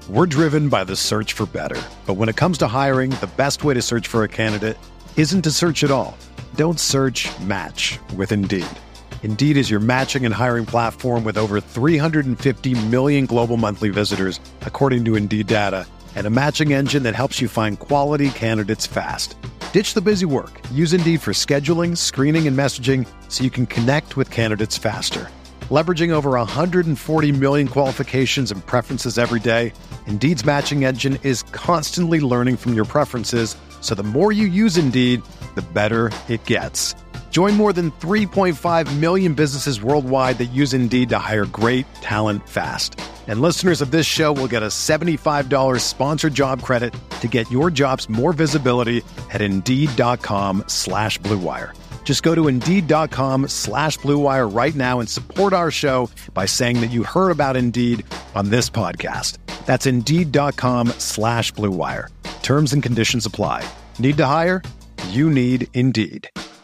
We're driven by the search for better. But when it comes to hiring, the best way to search for a candidate isn't to search at all. Don't search, match with Indeed. Indeed is your matching and hiring platform with over 350 million global monthly visitors, according to Indeed data, and a matching engine that helps you find quality candidates fast. Ditch the busy work. Use Indeed for scheduling, screening, and messaging so you can connect with candidates faster. Leveraging over 140 million qualifications and preferences every day, Indeed's matching engine is constantly learning from your preferences, so the more you use Indeed, the better it gets. Join more than 3.5 million businesses worldwide that use Indeed to hire great talent fast. And listeners of this show will get a $75 sponsored job credit to get your jobs more visibility at Indeed.com/Blue Wire. Just go to Indeed.com/Blue Wire right now and support our show by saying that you heard about Indeed on this podcast. That's Indeed.com/Blue Wire. Terms and conditions apply. Need to hire? You need Indeed.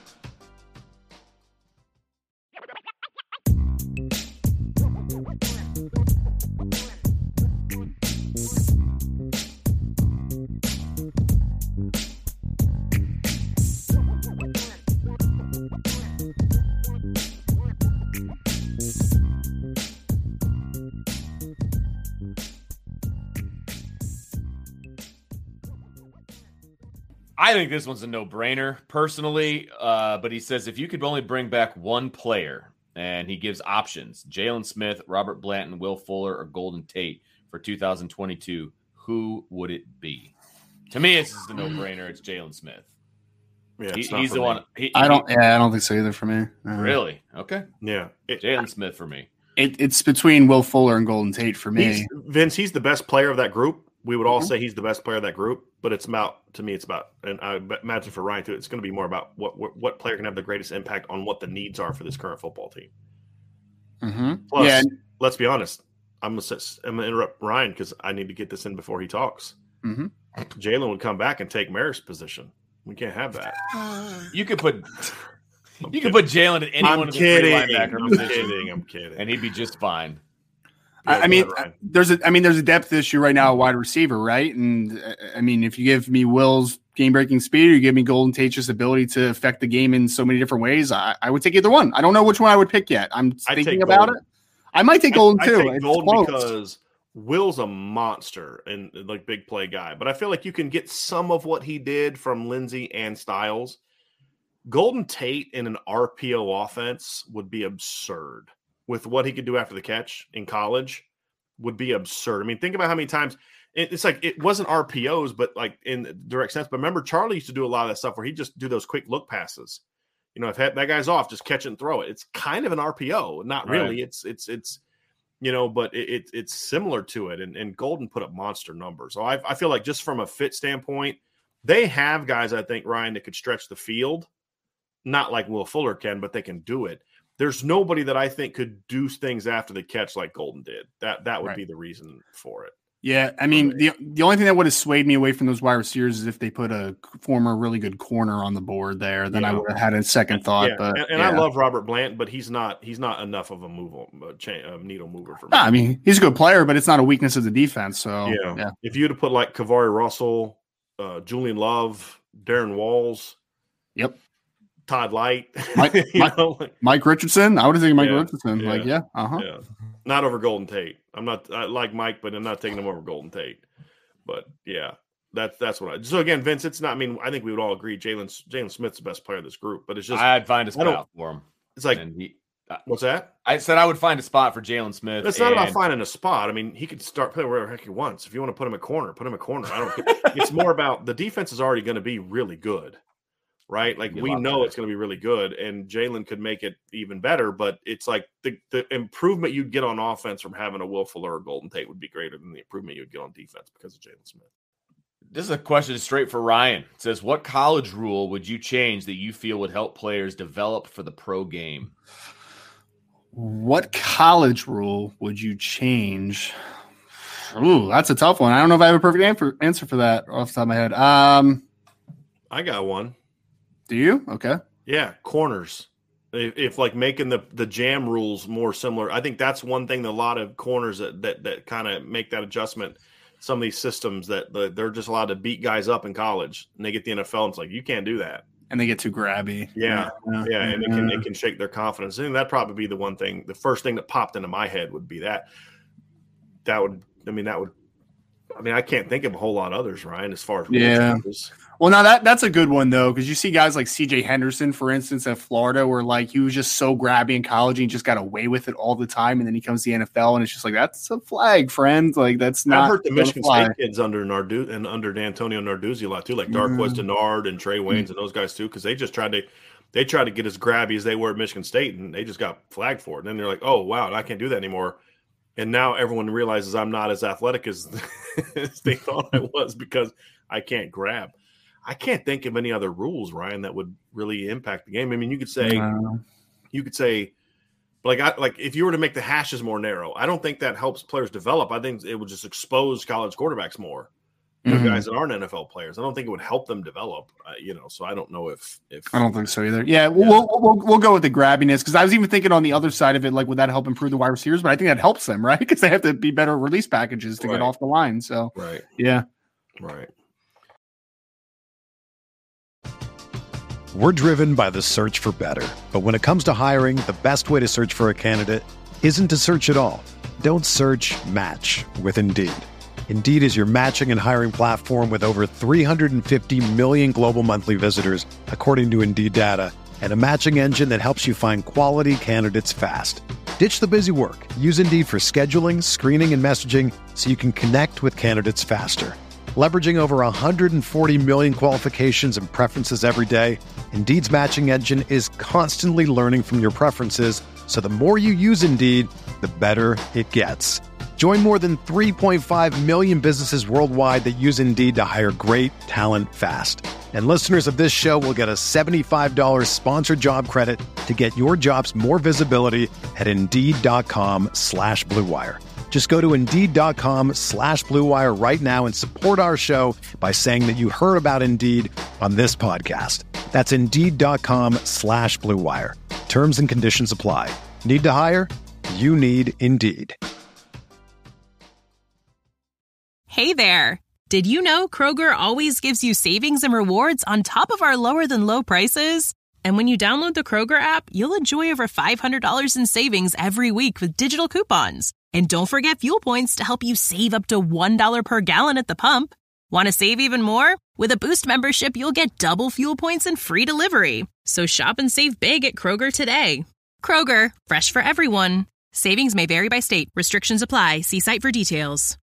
I think this one's a no-brainer, personally. But he says if you could only bring back one player, and he gives options, Jalen Smith, Robert Blanton, Will Fuller, or Golden Tate for 2022, who would it be? To me, this is a no-brainer. It's Jalen Smith. Yeah, he's the one. I don't think so either for me. Really? Okay. Yeah. Jalen Smith for me. It's between Will Fuller and Golden Tate for me. He's the best player of that group. We would all say he's the best player of that group, but it's about, and I imagine for Ryan too, it's going to be more about what player can have the greatest impact on what the needs are for this current football team. Mm-hmm. Plus, let's be honest, I'm going to interrupt Ryan because I need to get this in before he talks. Mm-hmm. Jalen would come back and take Maris' position. We can't have that. You could put Jalen at any one of the three linebacker positions. I'm kidding. And he'd be just fine. There's a depth issue right now at wide receiver, right? And I mean, if you give me Will's game-breaking speed, or you give me Golden Tate's just ability to affect the game in so many different ways, I would take either one. I don't know which one I would pick yet. I'm thinking about it. I might take Golden too. I take Golden because Will's a monster and like big play guy, but I feel like you can get some of what he did from Lindsey and Styles. Golden Tate in an RPO offense would be absurd. With what he could do after the catch in college would be absurd. I mean, think about how many times it's like it wasn't RPOs, but like in direct sense. But remember, Charlie used to do a lot of that stuff where he'd just do those quick look passes. You know, if that guy's off, just catch it and throw it. It's kind of an RPO, not really. Right. It's you know, but it's similar to it. And Golden put up monster numbers. So I feel like just from a fit standpoint, they have guys, I think, Ryan, that could stretch the field. Not like Will Fuller can, but they can do it. There's nobody that I think could do things after the catch like Golden did. That would be the reason for it. Yeah, I mean, the only thing that would have swayed me away from those wide receivers is if they put a former really good corner on the board there. Then I would have had a second thought. Yeah. But I love Robert Blanton, but he's not enough of a needle mover for me. I mean, he's a good player, but it's not a weakness of the defense. So yeah. If you had to put like Kavari Russell, Julian Love, Darren Walls, yep. Todd Light, Mike Richardson. I would have taken Mike Richardson. Yeah. Not over Golden Tate. I like Mike, but I'm not taking him over Golden Tate. But yeah, that's what so again, Vince, it's not, I mean, I think we would all agree Jalen Smith's the best player of this group, but it's just, I'd find a spot for him. It's like, what's that? I said I would find a spot for Jalen Smith. It's not about finding a spot. I mean, he could start playing wherever the heck he wants. If you want to put him a corner, put him a corner. I don't care. It's more about the defense is already going to be really good. Right? Like we know it's going to be really good, and Jalen could make it even better, but it's like the improvement you'd get on offense from having a Will Fuller or Golden Tate would be greater than the improvement you'd get on defense because of Jalen Smith. This is a question straight for Ryan. It says, what college rule would you change that you feel would help players develop for the pro game? What college rule would you change? Ooh, that's a tough one. I don't know if I have a perfect answer for that off the top of my head. I got one. Do you? Okay. Yeah, corners. If like making the jam rules more similar, I think that's one thing that a lot of corners that kind of make that adjustment. some of these systems that they're just allowed to beat guys up in college, and they get the NFL, and it's like, you can't do that. And they get too grabby. Yeah. And it can shake their confidence. And that'd probably be the first thing that popped into my head would be that. I can't think of a whole lot of others, Ryan, as far as rule changes. Well, now that's a good one, though, because you see guys like C.J. Henderson, for instance, at Florida, where like he was just so grabby in college and he just got away with it all the time. And then he comes to the NFL and it's just like, that's a flag, friend. Like, that's not. I've heard the Michigan State kids under D'Antonio Narduzzi a lot, too, like Darqueze Dennard and Trey Waynes and those guys, too, because they just tried to get as grabby as they were at Michigan State, and they just got flagged for it. And then they're like, oh, wow, I can't do that anymore. And now everyone realizes I'm not as athletic as they thought I was because I can't grab. I can't think of any other rules, Ryan, that would really impact the game. I mean, you could say, like if you were to make the hashes more narrow, I don't think that helps players develop. I think it would just expose college quarterbacks more, guys that aren't NFL players. I don't think it would help them develop. So I don't know if I don't think so either. Yeah, we'll go with the grabbiness, because I was even thinking on the other side of it, like, would that help improve the wide receivers? But I think that helps them, right? Because they have to be better release packages to get off the line. So yeah. We're driven by the search for better. But when it comes to hiring, the best way to search for a candidate isn't to search at all. Don't search, match with Indeed. Indeed is your matching and hiring platform with over 350 million global monthly visitors, according to Indeed data, and a matching engine that helps you find quality candidates fast. Ditch the busy work. Use Indeed for scheduling, screening, and messaging so you can connect with candidates faster. Leveraging over 140 million qualifications and preferences every day, Indeed's matching engine is constantly learning from your preferences, so the more you use Indeed, the better it gets. Join more than 3.5 million businesses worldwide that use Indeed to hire great talent fast. And listeners of this show will get a $75 sponsored job credit to get your jobs more visibility at Indeed.com/Blue Wire. Just go to Indeed.com/Blue Wire right now and support our show by saying that you heard about Indeed on this podcast. That's Indeed.com/Blue Wire. Terms and conditions apply. Need to hire? You need Indeed. Hey there. Did you know Kroger always gives you savings and rewards on top of our lower than low prices? And when you download the Kroger app, you'll enjoy over $500 in savings every week with digital coupons. And don't forget fuel points to help you save up to $1 per gallon at the pump. Want to save even more? With a Boost membership, you'll get double fuel points and free delivery. So shop and save big at Kroger today. Kroger, fresh for everyone. Savings may vary by state. Restrictions apply. See site for details.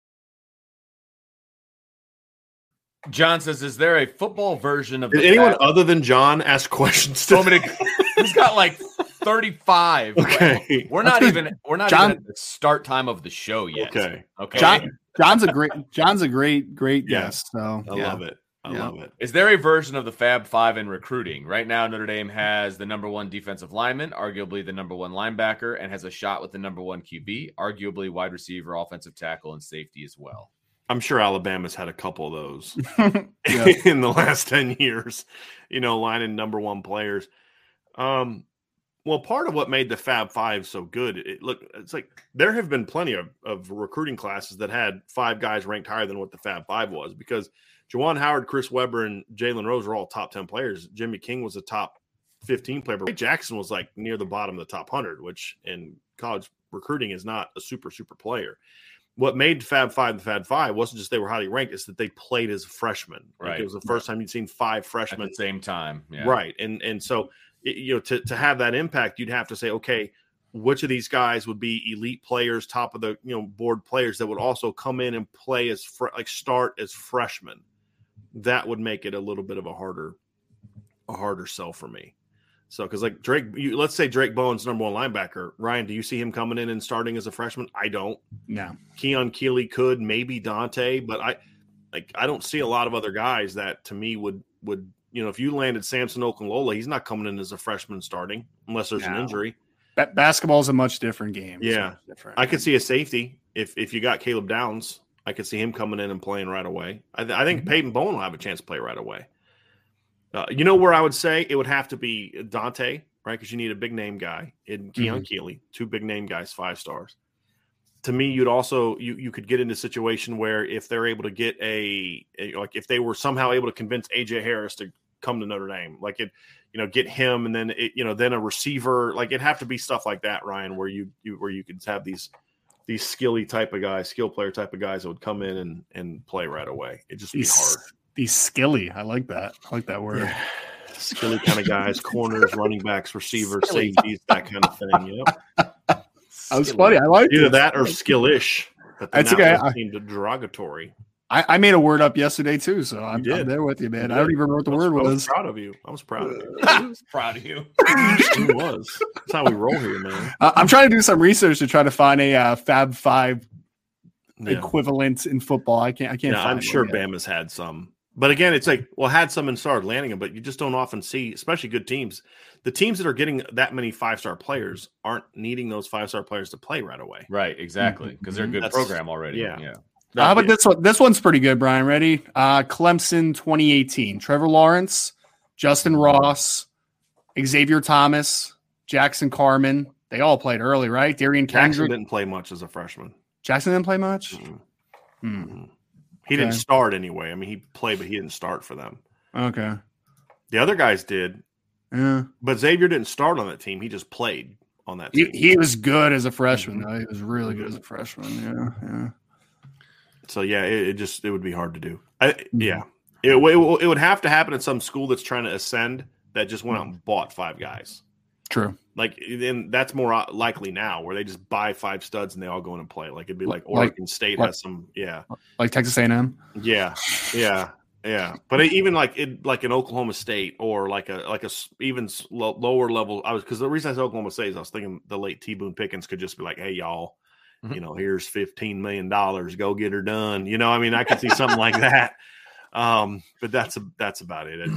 John says, is there a football version of Did anyone other than John ask questions to He's got like 35. Okay. We're not even at the start time of the show yet. Okay. John's a great guest. So I love it. I love it. Is there a version of the Fab Five in recruiting? Right now, Notre Dame has the number one defensive lineman, arguably the number one linebacker, and has a shot with the number one QB, arguably wide receiver, offensive tackle, and safety as well. I'm sure Alabama's had a couple of those in the last 10 years, lining number one players. Well, part of what made the Fab Five so good, it's like there have been plenty of recruiting classes that had five guys ranked higher than what the Fab Five was, because Juwan Howard, Chris Webber, and Jalen Rose were all top 10 players. Jimmy King was a top 15 player, but Ray Jackson was like near the bottom of the top 100, which in college recruiting is not a super player. What made Fab Five the Fab Five wasn't just they were highly ranked; it's that they played as freshmen. Right, like it was the first time you'd seen five freshmen at the same time. Yeah. Right, and so to have that impact, you'd have to say, okay, which of these guys would be elite players, top of the board players that would also come in and play as start as freshmen. That would make it a little bit of a harder sell for me. So, because like Drake, let's say Drake Bowen's number one linebacker. Ryan, do you see him coming in and starting as a freshman? I don't. No. Keon Keeley could, maybe Dante, but I don't see a lot of other guys that to me would if you landed Samson Okunlola, he's not coming in as a freshman starting unless there's an injury. Basketball is a much different game. Yeah, I could see a safety if you got Caleb Downs. I could see him coming in and playing right away. I think Peyton Bowen will have a chance to play right away. Where I would say it would have to be Dante, right? Because you need a big name guy in Keon Keeley, two big name guys, 5 stars. to me, you'd also you could get into a situation where if they're able to get like if they were somehow able to convince AJ Harris to come to Notre Dame, like it, get him, and then then a receiver, like it'd have to be stuff like that, Ryan, where you could have these skill player type of guys that would come in and play right away. It just be hard. These skilly, I like that. I like that word. Yeah. Skilly kind of guys, corners, running backs, receivers, safeties, that kind of thing. Yep. That was funny. I like either that or skillish. But that's okay. Seemed derogatory. I made a word up yesterday too, so I'm there with you, man. I don't even remember what the word was. I was proud of you. I was proud of you. I was proud of you. It was. That's how we roll here, man. I'm trying to do some research to try to find a Fab Five equivalent in football. I can't. Yeah, I'm sure Bama's had some, but again, it's like had some and started landing them, but you just don't often see, especially good teams. The teams that are getting that many 5-star players aren't needing those 5-star players to play right away. Right, exactly, because they're a good program already. Yeah. How about this one? This one's pretty good, Brian. Ready? Clemson 2018. Trevor Lawrence, Justin Ross, Xavier Thomas, Jackson Carman. They all played early, right? Darian Kendrick. Jackson didn't play much as a freshman. Jackson didn't play much? Mm-hmm. He didn't start anyway. I mean, he played, but he didn't start for them. Okay. The other guys did. Yeah. But Xavier didn't start on that team. He just played on that team. He was good as a freshman, though. He was really good as a freshman. Yeah. So it would be hard to do. It would have to happen at some school that's trying to ascend that just went out and bought 5 guys. True. Like then that's more likely now, where they just buy 5 studs and they all go in and play. Like it'd be like Oregon State has some, like Texas A&M. Yeah. But even like an Oklahoma State or like a even lower level. Because the reason I said Oklahoma State is I was thinking the late T. Boone Pickens could just be like, hey y'all. Here's $15 million. Go get her done. I mean, I could see something like that. But that's about it.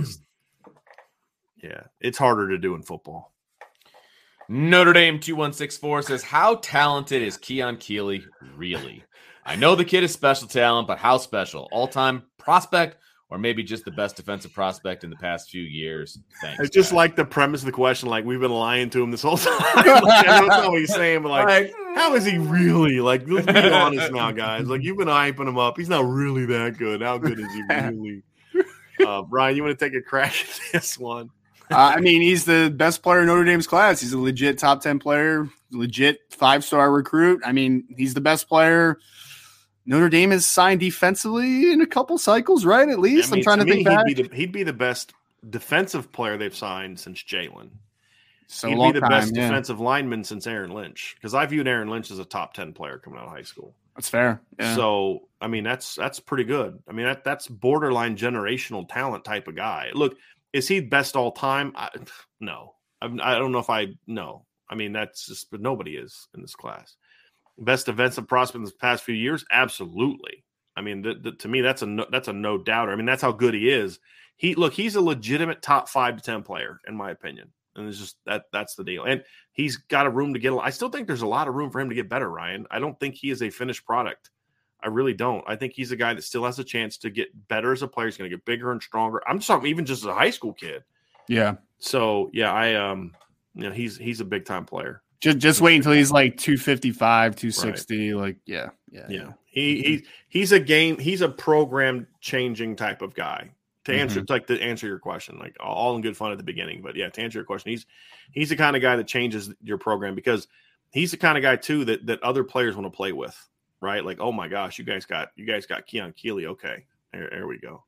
It's harder to do in football. Notre Dame 2164 says, how talented is Keon Keeley really? I know the kid is special talent, but how special? All-time prospect or maybe just the best defensive prospect in the past few years? Thanks. It's just like the premise of the question, like we've been lying to him this whole time. I know that's not what he's saying, but like how is he really? Like, let's be honest now, guys. Like, you've been hyping him up. He's not really that good. How good is he really? Brian, you want to take a crack at this one? I mean, he's the best player in Notre Dame's class. He's a legit top 10 player, legit 5-star recruit. I mean, he's the best player Notre Dame has signed defensively in a couple cycles, right? At least I'm trying to think back. He'd be the best defensive player they've signed since Jalen. So he'd be the best defensive lineman since Aaron Lynch, because I viewed Aaron Lynch as a top 10 player coming out of high school. That's fair. Yeah. So, I mean, that's pretty good. I mean, that's borderline generational talent type of guy. Look, is he best all time? No. I don't know if no. I mean, that's just, but nobody is in this class. Best defensive prospect in the past few years? Absolutely. I mean, to me, that's a no doubter. I mean, that's how good he is. He's a legitimate top 5 to 10 player, in my opinion. And it's just that's the deal. And he's got a room to get. I still think there's a lot of room for him to get better, Ryan. I don't think he is a finished product. I really don't. I think he's a guy that still has a chance to get better as a player. He's going to get bigger and stronger. I'm just talking even just as a high school kid. Yeah. So yeah, he's a big time player. Just wait until he's like 255, 260. Right. Like, yeah. He's a program changing type of guy. To answer, to answer your question, like all in good fun at the beginning, but yeah, to answer your question, he's the kind of guy that changes your program, because he's the kind of guy too that other players want to play with, right? Like, oh my gosh, you guys got Keon Keeley. Okay, there we go.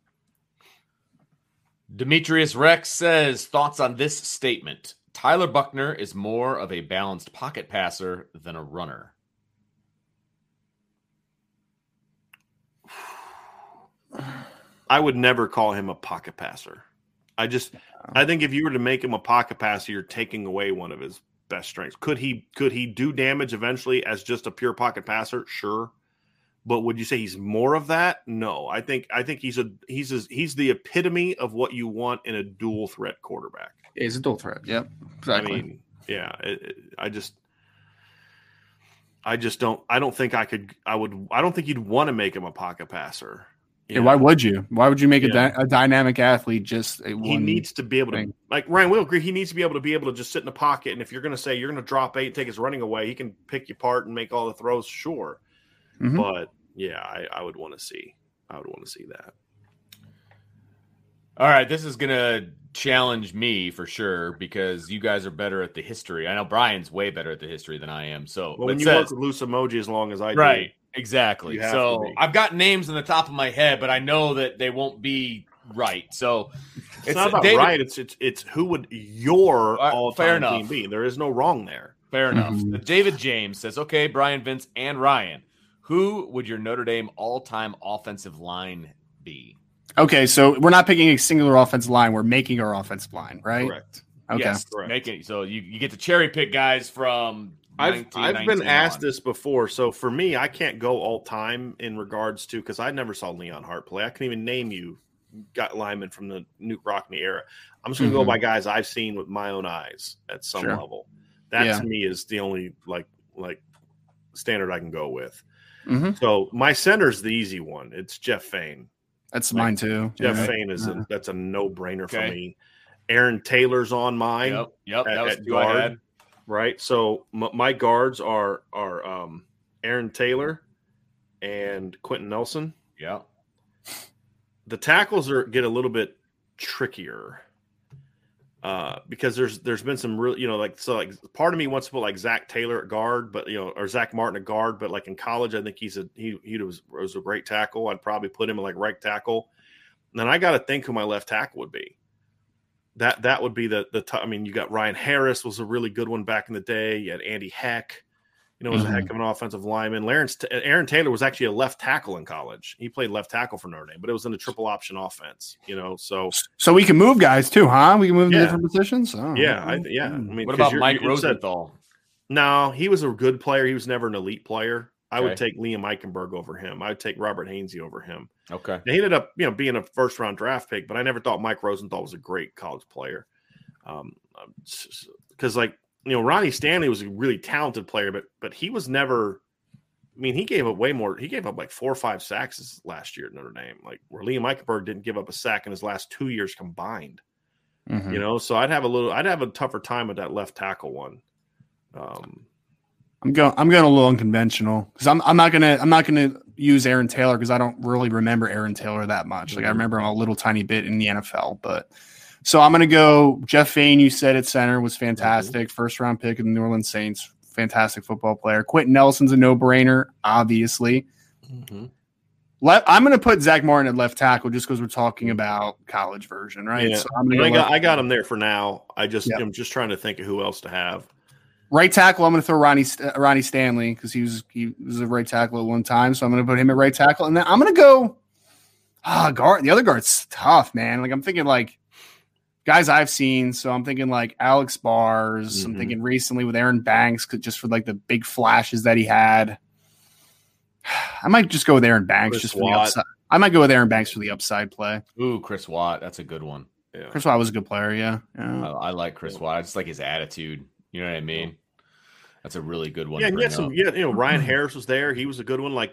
Demetrius Rex says, thoughts on this statement: Tyler Buchner is more of a balanced pocket passer than a runner. I would never call him a pocket passer. I think if you were to make him a pocket passer, you're taking away one of his best strengths. Could he do damage eventually as just a pure pocket passer? Sure. But would you say he's more of that? No. I think he's the epitome of what you want in a dual threat quarterback. He's a dual threat. Yep. Exactly. I mean, yeah, I don't think you'd want to make him a pocket passer. Yeah, why would you? Why would you make a dynamic athlete just a one? He needs to be able to, like Ryan will agree, he needs to be able to just sit in the pocket. And if you're going to say you're going to drop 8, take his running away, he can pick you apart and make all the throws, sure. Mm-hmm. But yeah, I would want to see. I would want to see that. All right, this is going to challenge me for sure because you guys are better at the history. I know Brian's way better at the history than I am. So when you work with loose emoji as long as I do. Right. Exactly. So I've got names on the top of my head, but I know that they won't be right. So it's not about David, right. It's who would your all-time team be? There is no wrong there. Fair enough. David James says, okay, Brian, Vince, and Ryan, who would your Notre Dame all-time offensive line be? Okay, so we're not picking a singular offensive line. We're making our offensive line, right? Correct. Okay. Yes, correct. So you get to cherry pick guys from I've been asked this before. So for me, I can't go all time in regards to because I never saw Leon Hart play. I couldn't even name you got linemen from the Newt Rockne era. I'm just going to go by guys I've seen with my own eyes at some level. That to me is the only like standard I can go with. Mm-hmm. So my center's the easy one. It's Jeff Fain. That's mine too. Jeff Fain is that's a no-brainer for me. Aaron Taylor's on mine. Yep. That was who I had. Right, so my guards are Aaron Taylor and Quentin Nelson. Yeah, the tackles get a little bit trickier because there's been some real part of me wants to put like Zach Taylor at guard, but or Zach Martin at guard, but like in college I think he was a great tackle. I'd probably put him at like right tackle, and then I got to think who my left tackle would be. That would be the I mean, you got Ryan Harris was a really good one back in the day. You had Andy Heck, was a heck of an offensive lineman. Aaron Taylor was actually a left tackle in college. He played left tackle for Notre Dame, but it was in a triple option offense. So we can move guys too, huh? We can move to different positions. Oh, I mean, what about Mike Rosenthal? No, he was a good player. He was never an elite player. I would take Liam Eichenberg over him. I would take Robert Hainsey over him. Okay. He ended up, being a first-round draft pick, but I never thought Mike Rosenthal was a great college player. Because, Ronnie Stanley was a really talented player, but he was never – I mean, he gave up way more. He gave up like 4 or 5 sacks last year at Notre Dame, where Liam Eichenberg didn't give up a sack in his last 2 years combined. Mm-hmm. So I'd have a tougher time with that left tackle one. I'm going a little unconventional because I'm not gonna use Aaron Taylor because I don't really remember Aaron Taylor that much. I remember him a little tiny bit in the NFL, but so I'm gonna go Jeff Fain. You said at center was fantastic, first round pick of the New Orleans Saints, fantastic football player. Quentin Nelson's a no brainer, obviously. Mm-hmm. I'm gonna put Zach Martin at left tackle just because we're talking about college version, right? Yeah. So I got him there for now. I'm just trying to think of who else to have. Right tackle, I'm going to throw Ronnie Stanley because he was a right tackle at one time, so I'm going to put him at right tackle, and then I'm going to go guard. The other guard's tough, man. I'm thinking guys I've seen, so I'm thinking Alex Bars. Mm-hmm. I'm thinking recently with Aaron Banks, just for the big flashes that he had. I might just go with Aaron Banks for the upside. I might go with Aaron Banks for the upside play. Ooh, Chris Watt, that's a good one. Yeah. Chris Watt was a good player. Yeah. I like Chris Watt. I just like his attitude. You know what I mean? That's a really good one. Yeah, and Ryan Harris was there. He was a good one.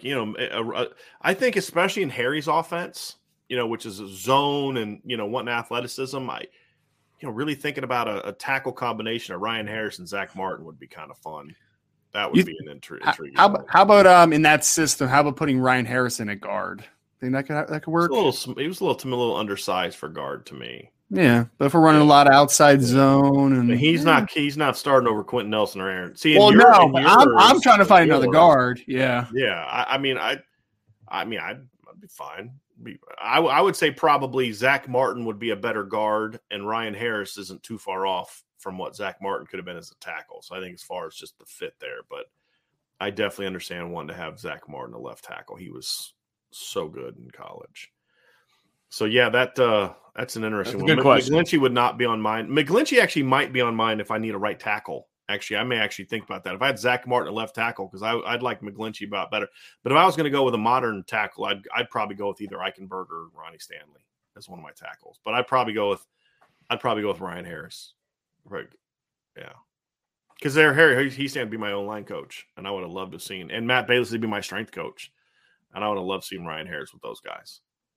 I think especially in Harry's offense, which is a zone and wanting athleticism. Really thinking about a tackle combination of Ryan Harris and Zach Martin would be kind of fun. That would be an intriguing. How about in that system? How about putting Ryan Harrison at guard? Think that could work? He was a little undersized for guard to me. Yeah, but if we're running a lot of outside zone, and he's not starting over Quentin Nelson or Aaron. See, I'm trying to find another guard. Yeah, I mean, I'd be fine. I would say probably Zach Martin would be a better guard, and Ryan Harris isn't too far off from what Zach Martin could have been as a tackle. So I think as far as just the fit there, but I definitely understand wanting to have Zach Martin a left tackle. He was so good in college. So yeah, that's an interesting one. Good question. McGlinchey would not be on mine. McGlinchey actually might be on mine if I need a right tackle. Actually, I may actually think about that. If I had Zach Martin at left tackle, because I'd like McGlinchey about better. But if I was going to go with a modern tackle, I'd probably go with either Eichenberg or Ronnie Stanley as one of my tackles. But I'd probably go with Ryan Harris. Right? Yeah. Because he's going to be my own line coach, and I would have loved to have seen. And Matt Balis would be my strength coach, and I would have loved seeing Ryan Harris with those guys.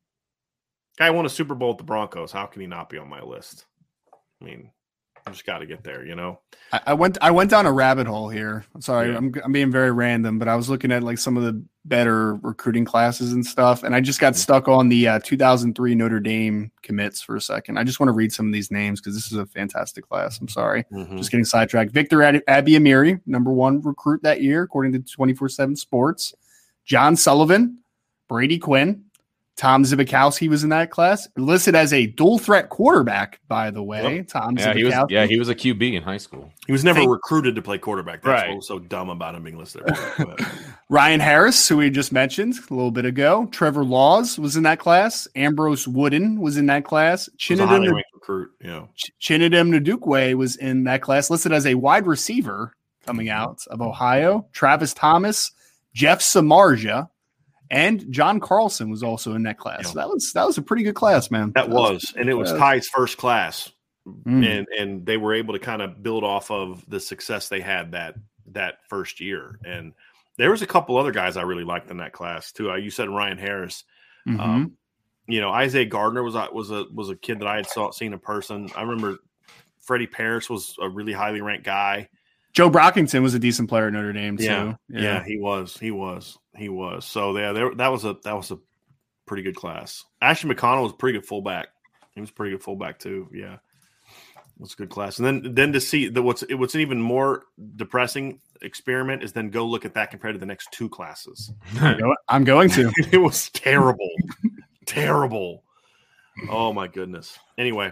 Guy won a Super Bowl with the Broncos. How can he not be on my list? I mean, I just got to get there, I went down a rabbit hole here. Sorry, Yeah. I'm being very random, but I was looking at like some of the better recruiting classes and stuff, and I just got stuck on the 2003 Notre Dame commits for a second. I just want to read some of these names because this is a fantastic class. I'm sorry, just getting sidetracked. Victor Abiamiri, number 1 recruit that year, according to 24/7 Sports. John Sullivan, Brady Quinn, Tom Zibikowski was in that class, listed as a dual threat quarterback, by the way. Yep. Tom Yeah, Zibikowski. he was a QB in high school. He was never recruited to play quarterback. That's Right. what was so dumb about him being listed. Go ahead. Ryan Harris, who we just mentioned a little bit ago. Trevor Laws was in that class. Ambrose Wooden was in that class. He was a highly Chinedum ranked recruit. Ndukwe was in that class, listed as a wide receiver coming out of Ohio. Travis Thomas, Jeff Samardzija, and John Carlson was also in that class. Yeah. So that was a pretty good class, man. That was, and it was Ty's first class, Mm. and they were able to kind of build off of the success they had that first year. And there was a couple other guys I really liked in that class too. You said Ryan Harris. Mhm. Isaiah Gardner was a kid that I had seen in person. I remember Freddie Parrish was a really highly ranked guy. Joe Brockington was a decent player at Notre Dame too. Yeah, he was. So that was a pretty good class. Ashley McConnell was a pretty good fullback. He was a pretty good fullback too. Yeah, it was a good class. And then to see what's an even more depressing experiment is then go look at that compared to the next 2 classes. I'm going to. It was terrible, terrible. Oh my goodness. Anyway,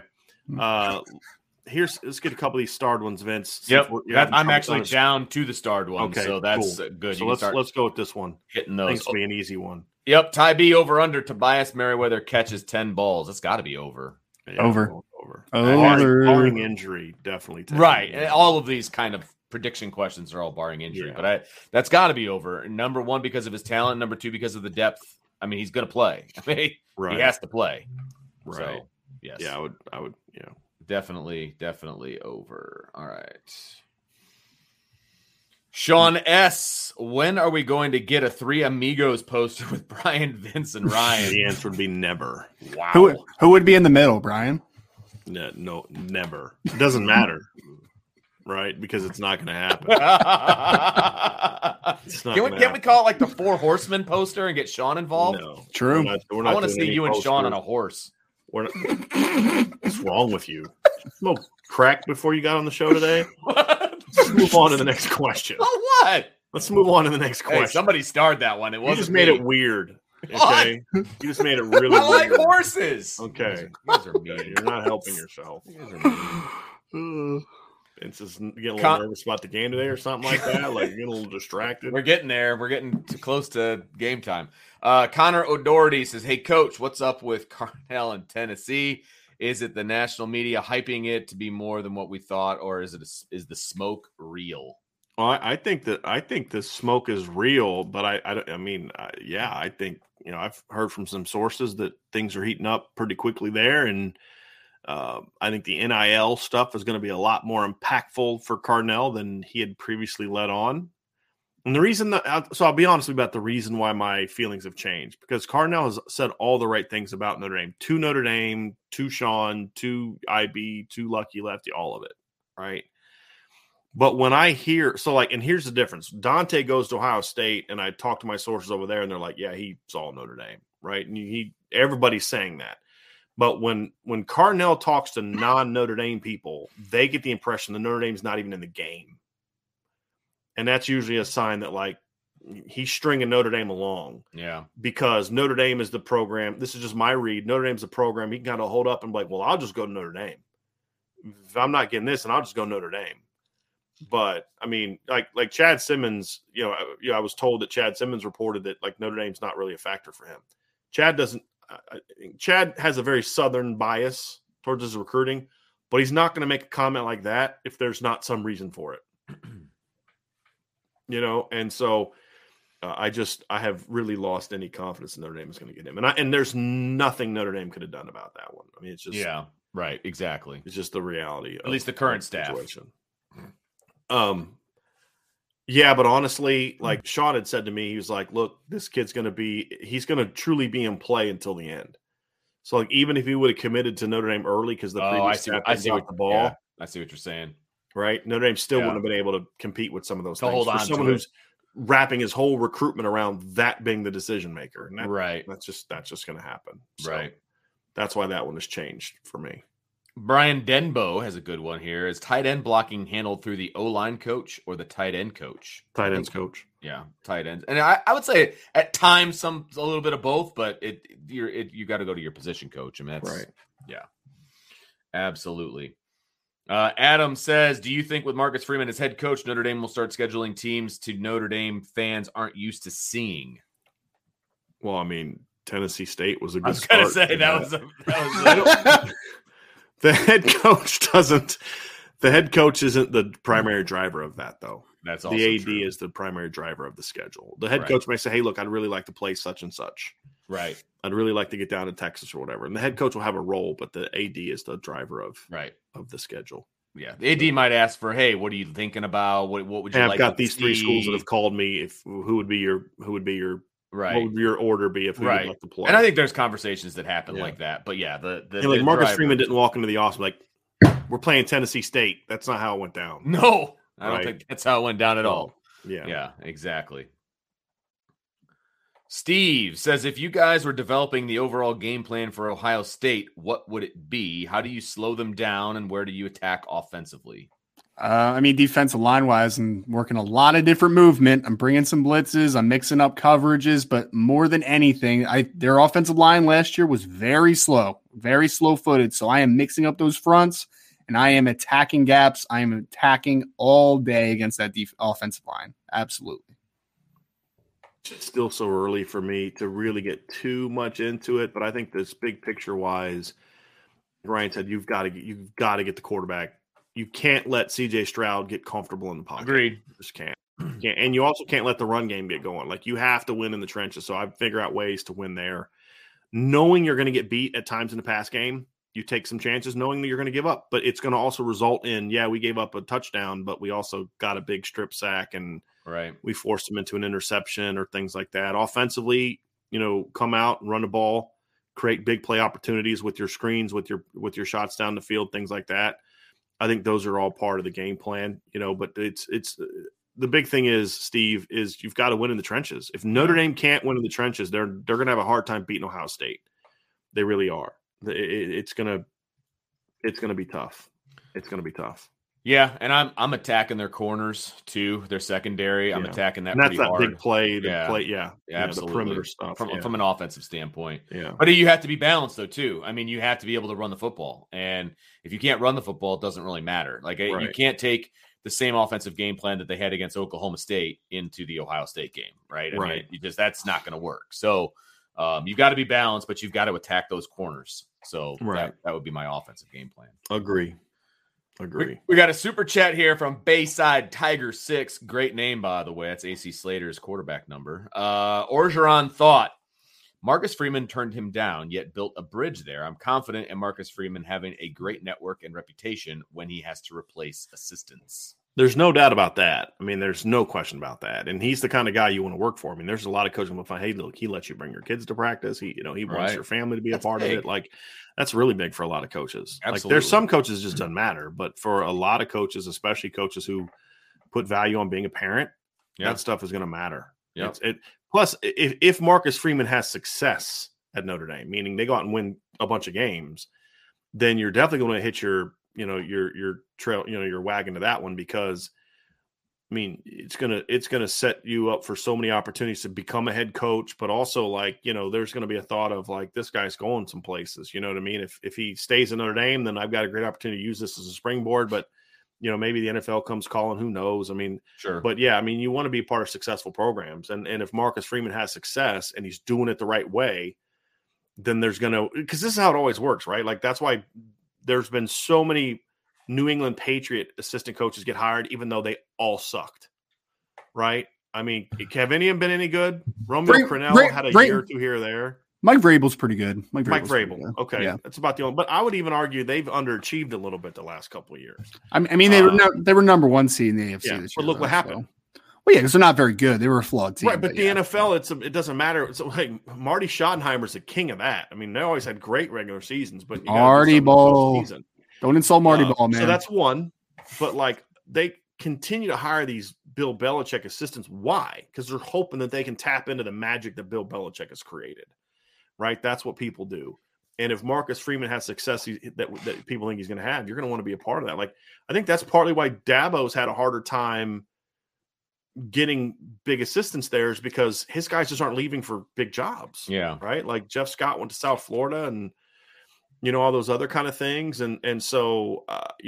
let's get a couple of these starred ones, Vince. Yep, I'm actually down to the starred ones, Okay, so that's cool. good. So let's go with this one. Hitting those. Thanks to be an easy one. Yep, Ty B over under. Tobias Merriweather catches 10 balls. That's got to be over. Yeah, Over. Barring injury, definitely. Right. And all of these kind of prediction questions are all barring injury, Yeah. but that's got to be over. Number 1 because of his talent. Number 2 because of the depth. I mean, he's going to play. I mean, Right. he has to play. Right. So, yes. Yeah, I would. Yeah. Definitely over. All right. Sean S., when are we going to get a 3 Amigos poster with Brian, Vince, and Ryan? The answer would be never. Wow. Who would be in the middle, Brian? No, never. It doesn't matter, right? Because it's not going to happen. Can we call it like the 4 Horsemen poster and get Sean involved? No, True. We're not I want to doing see any you and Sean on posters. a horse. We're not, what's wrong with you? Smoke crack before you got on the show today? What? Let's move on to the next question. Oh, what? Let's move on to the next question. Hey, somebody starred that one. It You wasn't just made me. it weird. Okay, you just made it really. I like weird. horses. Okay, You guys are mean. you're not helping yourself. You guys are mean. It's just getting a little nervous about the game today or something like that. Like you're getting a little distracted. We're getting there. We're getting too close to game time. Connor O'Doherty says, "Hey, Coach, what's up with Carnell in Tennessee? Is it the national media hyping it to be more than what we thought, or is the smoke real?" Well, I think the smoke is real, but I mean, I think I've heard from some sources that things are heating up pretty quickly there, and I think the NIL stuff is going to be a lot more impactful for Carnell than he had previously let on. And the reason so I'll be honest about the reason why my feelings have changed, because Carnell has said all the right things about Notre Dame, to Sean, to IB, to Lucky Lefty, all of it, right? But when I hear, and here's the difference. Dante goes to Ohio State, and I talk to my sources over there, and they're like, yeah, he saw Notre Dame, right? And everybody's saying that. But when Carnell talks to non-Notre Dame people, they get the impression that Notre Dame's not even in the game. And that's usually a sign that, like, he's stringing Notre Dame along. Yeah. Because Notre Dame is the program. This is just my read. Notre Dame's the program. He can kind of hold up and be like, well, I'll just go to Notre Dame. If I'm not getting this, and I'll just go Notre Dame. But I mean, like Chad Simmons, I was told that Chad Simmons reported that like Notre Dame's not really a factor for him. Chad has a very Southern bias towards his recruiting, but he's not going to make a comment like that if there's not some reason for it. And so I have really lost any confidence in Notre Dame is going to get him. And there's nothing Notre Dame could have done about that one. I mean, it's just right, exactly. It's just the reality. At least the current staff. Situation. Yeah, but honestly, like Sean had said to me, he was like, look, this kid's he's going to truly be in play until the end. So like even if he would have committed to Notre Dame early because the previous I see what the ball, yeah, I see what you're saying. Right? Notre Dame still wouldn't have been able to compete with some of those things. Hold on for someone who's wrapping his whole recruitment around that being the decision maker. And that's just going to happen. So right. That's why that one has changed for me. Brian Denbo has a good one here. Is tight end blocking handled through the O-line coach or the tight end coach? Tight ends coach. Yeah, tight ends. And I would say at times a little bit of both, but you got to go to your position coach. I mean, that's right. Yeah, absolutely. Adam says, do you think with Marcus Freeman as head coach, Notre Dame will start scheduling teams to Notre Dame fans aren't used to seeing? Well, I mean, Tennessee State was a good start. I was going to say that was the head coach doesn't. The head coach isn't the primary driver of that, though. That's also the AD true. is the primary driver of the schedule. The head coach may say, "Hey, look, I'd really like to play such and such. Right. I'd really like to get down to Texas or whatever." And the head coach will have a role, but the AD is the driver of the schedule. Yeah, the AD might ask for, "Hey, what are you thinking about? What would you like?" I've got these three schools that have called me. Who would be your right? What would your order be if we would like to play? And I think there's conversations that happen like that. But yeah, the Marcus Freeman didn't walk into the office like, we're playing Tennessee State. That's not how it went down. No, I don't think that's how it went down at all. Yeah, exactly. Steve says, if you guys were developing the overall game plan for Ohio State, what would it be? How do you slow them down, and where do you attack offensively? Defensive line-wise, I'm working a lot of different movement. I'm bringing some blitzes. I'm mixing up coverages. But more than anything, their offensive line last year was very slow-footed. So I am mixing up those fronts, and I am attacking gaps. I am attacking all day against that offensive line. Absolutely. It's still so early for me to really get too much into it, but I think this big picture-wise, Ryan said you've got to get the quarterback. You can't let C.J. Stroud get comfortable in the pocket. Agreed. You just can't. And you also can't let the run game get going. Like, you have to win in the trenches. So I figure out ways to win there. Knowing you're going to get beat at times in the pass game, you take some chances knowing that you're going to give up. But it's going to also result in, we gave up a touchdown, but we also got a big strip sack and we forced them into an interception or things like that. Offensively, come out and run the ball, create big play opportunities with your screens, with your shots down the field, things like that. I think those are all part of the game plan, but it's the big thing is, Steve, is you've got to win in the trenches. If Notre Dame can't win in the trenches, they're going to have a hard time beating Ohio State. They really are. It's going to be tough. It's going to be tough. Yeah, and I'm attacking their corners too, their secondary. I'm attacking that. And that's pretty that hard. Big play. Absolutely. The perimeter stuff. From an offensive standpoint. Yeah. But you have to be balanced though too. I mean, you have to be able to run the football, and if you can't run the football, it doesn't really matter. Like you can't take the same offensive game plan that they had against Oklahoma State into the Ohio State game, right? I mean, that's not going to work. So you've got to be balanced, but you've got to attack those corners. So that would be my offensive game plan. Agree. We got a super chat here from Bayside Tiger 6. Great name, by the way. That's AC Slater's quarterback number. Orgeron thought Marcus Freeman turned him down, yet built a bridge there. I'm confident in Marcus Freeman having a great network and reputation when he has to replace assistants. There's no doubt about that. I mean, there's no question about that. And he's the kind of guy you want to work for. I mean, there's a lot of coaches who will find, hey, look, he lets you bring your kids to practice. He wants your family to be a part of it. Like, that's really big for a lot of coaches. Absolutely. Like, there's some coaches it just doesn't matter. But for a lot of coaches, especially coaches who put value on being a parent, that stuff is going to matter. Yeah. Plus, if Marcus Freeman has success at Notre Dame, meaning they go out and win a bunch of games, then you're definitely going to hit your trail, your wagon to that one, because I mean, it's gonna set you up for so many opportunities to become a head coach, but also there's going to be a thought of like, this guy's going some places, you know what I mean? If he stays in Notre Dame, then I've got a great opportunity to use this as a springboard, but maybe the NFL comes calling, who knows? I mean, sure. But yeah, I mean, you want to be part of successful programs. And if Marcus Freeman has success and he's doing it the right way, then because this is how it always works, right? Like, that's why there's been so many New England Patriot assistant coaches get hired, even though they all sucked, right? I mean, have any of them been any good? Romeo Crennel had a year or two here or there. Mike Vrabel's pretty good. Mike Vrabel. Okay. Yeah. That's about the only, but I would even argue they've underachieved a little bit the last couple of years. I mean, they were number one seed in the AFC this year. But look what happened. Well, yeah, because they're not very good. They were a flawed team. Right, but the NFL, it doesn't matter. It's like Marty Schottenheimer's the king of that. I mean, they always had great regular seasons, but you Marty Ball. Don't insult Marty Ball, man. So that's one. But like they continue to hire these Bill Belichick assistants. Why? Because they're hoping that they can tap into the magic that Bill Belichick has created. Right? That's what people do. And if Marcus Freeman has success that people think he's going to have, you're going to want to be a part of that. Like, I think that's partly why Dabo's had a harder time getting big assistants there, is because his guys just aren't leaving for big jobs. Yeah. Right. Like Jeff Scott went to South Florida and, all those other kind of things. And so,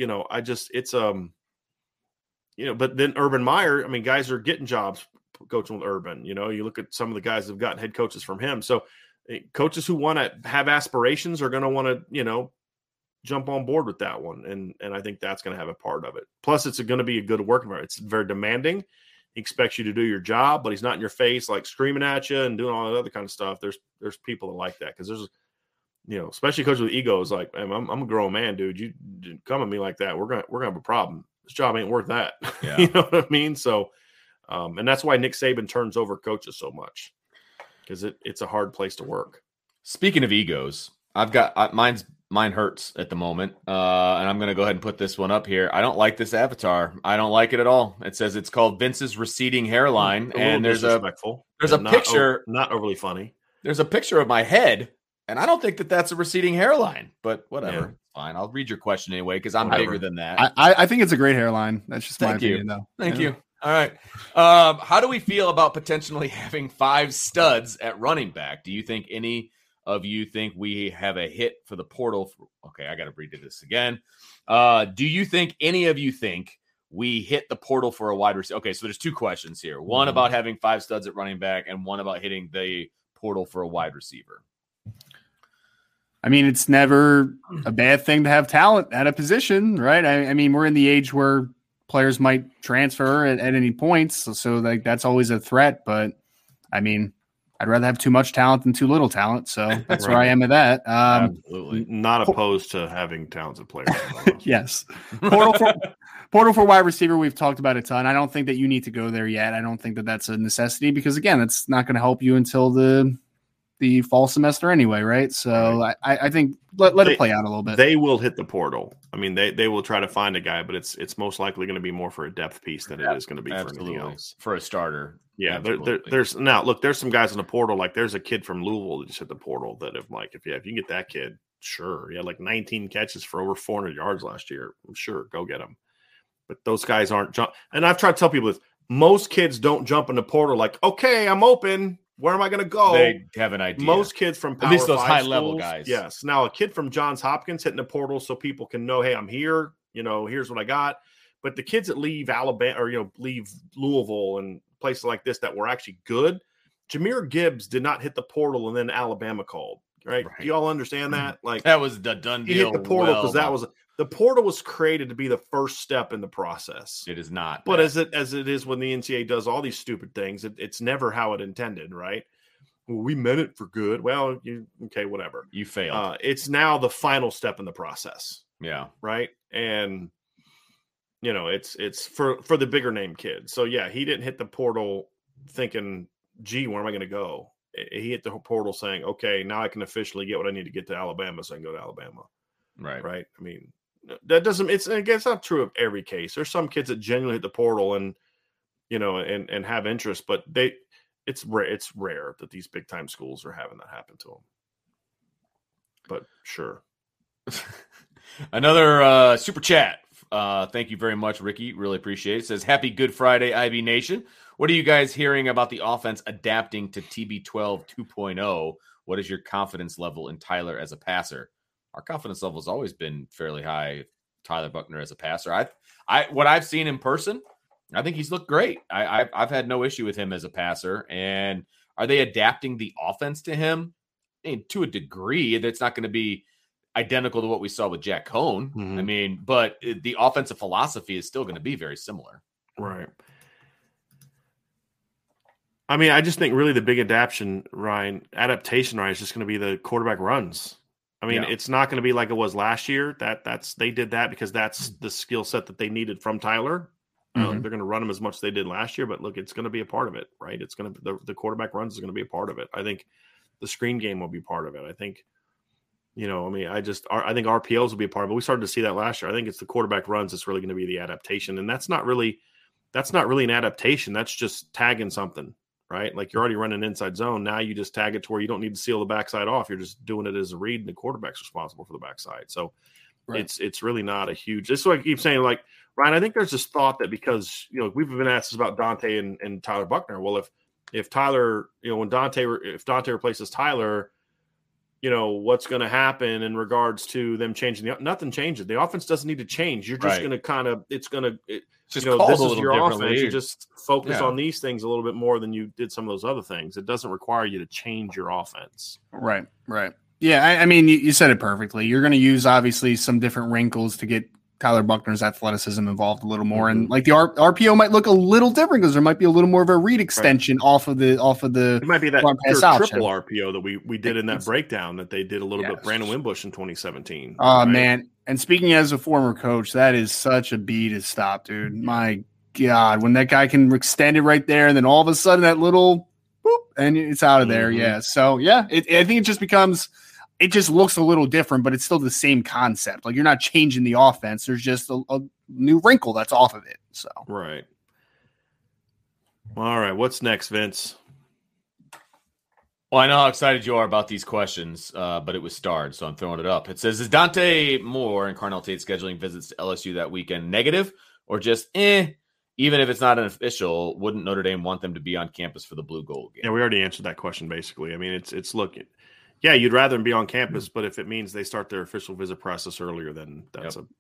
but then Urban Meyer, I mean, guys are getting jobs coaching with Urban. You look at some of the guys that have gotten head coaches from him. So coaches who want to have aspirations are going to want to, jump on board with that one. And I think that's going to have a part of it. Plus, it's going to be a good work environment. It's very demanding. He expects you to do your job, but he's not in your face, like screaming at you and doing all that other kind of stuff. There's people that like that, because there's, especially coaches with egos, like, I'm a grown man, dude. You come at me like that, we're gonna have a problem. This job ain't worth that. Yeah. You know what I mean? So, and that's why Nick Saban turns over coaches so much, because it's a hard place to work. Speaking of egos, I've got mine hurts at the moment, and I'm going to go ahead and put this one up here. I don't like this avatar. I don't like it at all. It says it's called Vince's receding hairline, and there's a picture, not overly funny. There's a picture of my head, and I don't think that's a receding hairline, but whatever. Yeah. Fine. I'll read your question anyway, because I'm bigger than that. I think it's a great hairline. That's just my opinion, though. Thank you. All right. How do we feel about potentially having 5 studs at running back? Do you think any of you think we have a hit for the portal? Okay, I got to read this again. Do you think any of you think we hit the portal for a wide receiver? Okay, so there's 2 questions here. One about having 5 studs at running back, and one about hitting the portal for a wide receiver. I mean, it's never a bad thing to have talent at a position, right? I mean, we're in the age where players might transfer at any points, so like that's always a threat. But I mean, I'd rather have too much talent than too little talent. So that's Right. where I am at that. Absolutely. Not opposed to having talented players. Yes. Portal for wide receiver, we've talked about a ton. I don't think that you need to go there yet. I don't think that that's a necessity, because, again, it's not going to help you until the fall semester anyway, right? So right. I think let it play out a little bit. They will hit the portal. I mean, they will try to find a guy, but it's most likely going to be more for a depth piece than it is going to be for anything else. For a starter. Yeah, there's some guys in the portal. Like there's a kid from Louisville that just hit the portal that if you can get that kid, sure. He had like 19 catches for over 400 yards last year. Sure, go get him. But those guys aren't jump. And I've tried to tell people this. Most kids don't jump in the portal like, okay, I'm open. Where am I going to go? They have an idea. Most kids from Power at least those 5 high-level schools, guys. Yes. Now, a kid from Johns Hopkins hitting the portal so people can know, hey, I'm here. Here's what I got. But the kids that leave Alabama or leave Louisville and places like this that were actually good, Jahmyr Gibbs did not hit the portal and then Alabama called. Right? Do you all understand that? Like that was the done deal. He hit the portal because the portal was created to be the first step in the process. It is not. But as it is when the NCAA does all these stupid things, it's never how it intended, right? Well, we meant it for good. Well, okay, whatever. You failed. It's now the final step in the process. Yeah. Right. And it's for the bigger name kids. So yeah, he didn't hit the portal thinking, gee, where am I going to go? He hit the portal saying, okay, now I can officially get what I need to get to Alabama, so I can go to Alabama. Right. Right. I mean, that doesn't. It's not true of every case. There's some kids that genuinely hit the portal and and have interest, but it's rare that these big time schools are having that happen to them. But sure. Another super chat. Thank you very much, Ricky. Really appreciate it. It says, happy Good Friday, IB Nation. What are you guys hearing about the offense adapting to TB12 2.0? What is your confidence level in Tyler as a passer? Our confidence level has always been fairly high. Tyler Buchner as a passer. What I've seen in person, I think he's looked great. I've had no issue with him as a passer. And are they adapting the offense to him? I mean, to a degree, that's not going to be identical to what we saw with Jack Cohn. Mm-hmm. I mean, but the offensive philosophy is still going to be very similar. Right. I mean, I just think really the big adaptation, Ryan, is just going to be the quarterback runs. I mean, It's not going to be like it was last year. They did that because that's the skill set that they needed from Tyler. I don't think they're going to run them as much as they did last year, but look, it's going to be a part of it, right? It's going to the quarterback runs is going to be a part of it. I think the screen game will be part of it. I think, I think RPOs will be a part of it. We started to see that last year. I think it's the quarterback runs that's really going to be the adaptation, and that's not really an adaptation. That's just tagging something, right? Like you're already running inside zone. Now you just tag it to where you don't need to seal the backside off. You're just doing it as a read, and the quarterback's responsible for the backside. So it's really not a huge. This is what I keep saying. Like Ryan, I think there's this thought that because we've been asked about Dante and Tyler Buchner. Well, if Tyler, when if Dante replaces Tyler, what's going to happen in regards to them changing nothing changes. The offense doesn't need to change. You're just going to this is your offense. You just focus on these things a little bit more than you did some of those other things. It doesn't require you to change your offense. Right. Yeah. I mean, you said it perfectly. You're going to use obviously some different wrinkles to get Tyler Buchner's athleticism involved a little more, and like the RPO might look a little different because there might be a little more of a read extension off of the. It might be that triple RPO that we did in that breakdown that they did a little bit. Brandon Wimbush in 2017. Oh man! And speaking as a former coach, that is such a B to stop, dude. My God, when that guy can extend it right there, and then all of a sudden that little boop, and it's out of there. Yeah. So I think it just becomes. It just looks a little different, but it's still the same concept. Like you're not changing the offense. There's just a new wrinkle that's off of it. So right. All right. What's next, Vince? Well, I know how excited you are about these questions, but it was starred, so I'm throwing it up. It says, is Dante Moore and Carnell Tate scheduling visits to LSU that weekend negative or just Even if it's not an official, wouldn't Notre Dame want them to be on campus for the Blue Gold game? Yeah, we already answered that question basically. I mean, it's looking. Yeah, you'd rather them be on campus, but if it means they start their official visit process earlier, then that's a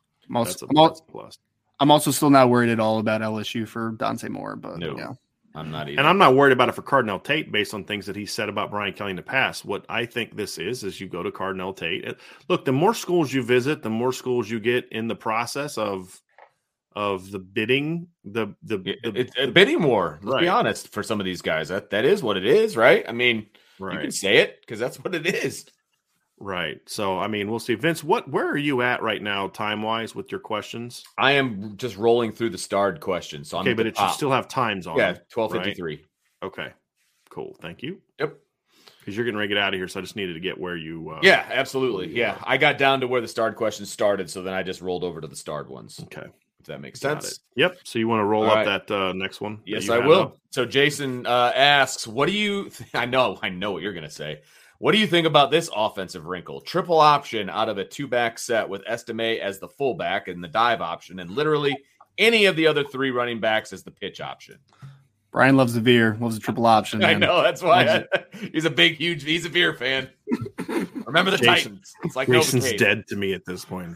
plus. I'm also still not worried at all about LSU for Dante Moore, but no, I'm not either. And I'm not worried about it for Carnell Tate based on things that he said about Brian Kelly in the past. What I think this is you go to Carnell Tate. Look, the more schools you visit, the more schools you get in the process of the bidding, the bidding war. Let's be honest, for some of these guys, that is what it is, right? I mean. Right. You can say it because that's what it is. Right. So, I mean, we'll see. Vince, where are you at right now time-wise with your questions? I am just rolling through the starred questions. So but it should still have times on it. Yeah, 12:53. Right? Okay. Cool. Thank you. Yep. Because you're getting ready to get out of here, so I just needed to get where you yeah, absolutely. Yeah. I got down to where the starred questions started, so then I just rolled over to the starred ones. Okay. If that makes sense. Yep. So you want to roll up that next one? Yes, I will. Up? So Jason asks, what do you I know what you're going to say. What do you think about this offensive wrinkle? Triple option out of a two-back set with Estime as the fullback and the dive option, and literally any of the other three running backs as the pitch option. Brian loves the veer, loves the triple option. Man. I know. That's why he's a veer fan. Remember the Titans. It's like Jason's dead to me at this point.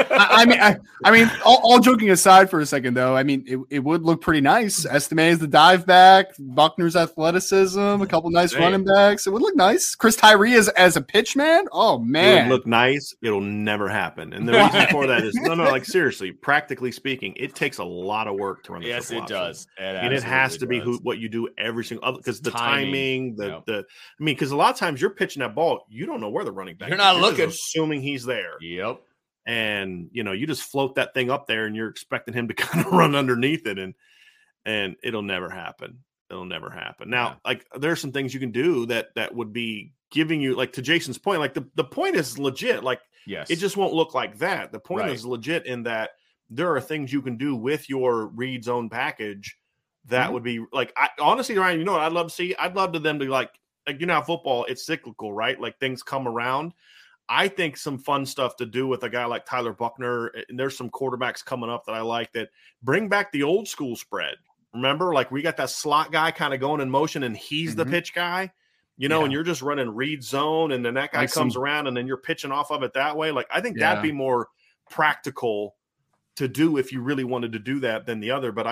I mean, all joking aside for a second, though, I mean, it would look pretty nice. Estime is the dive back, Buchner's athleticism, a couple nice running backs. It would look nice. Chris Tyree as a pitch man. Oh man, it would look nice. It'll never happen. And the reason for that is like seriously, practically speaking, it takes a lot of work to run. Yes, it does, and it has to be what you do every single because the timing, because a lot of times you're pitching that ball, you don't know where the running back. You're not looking, assuming he's there. Yep. And you just float that thing up there, and you're expecting him to kind of run underneath it, and it'll never happen. It'll never happen. Now, like there's some things you can do that would be giving you, like to Jason's point, like the point is legit. Like yes, it just won't look like that. The point is legit in that there are things you can do with your read zone package that would be like. Honestly, Ryan, you know what I'd love to see? I'd love to them to like how football, it's cyclical, right? Like things come around. I think some fun stuff to do with a guy like Tyler Buchner, and there's some quarterbacks coming up that I like that bring back the old school spread. Remember, like we got that slot guy kind of going in motion, and he's the pitch guy, and you're just running read zone, and then that guy comes around, and then you're pitching off of it that way. Like I think that'd be more practical to do if you really wanted to do that than the other. But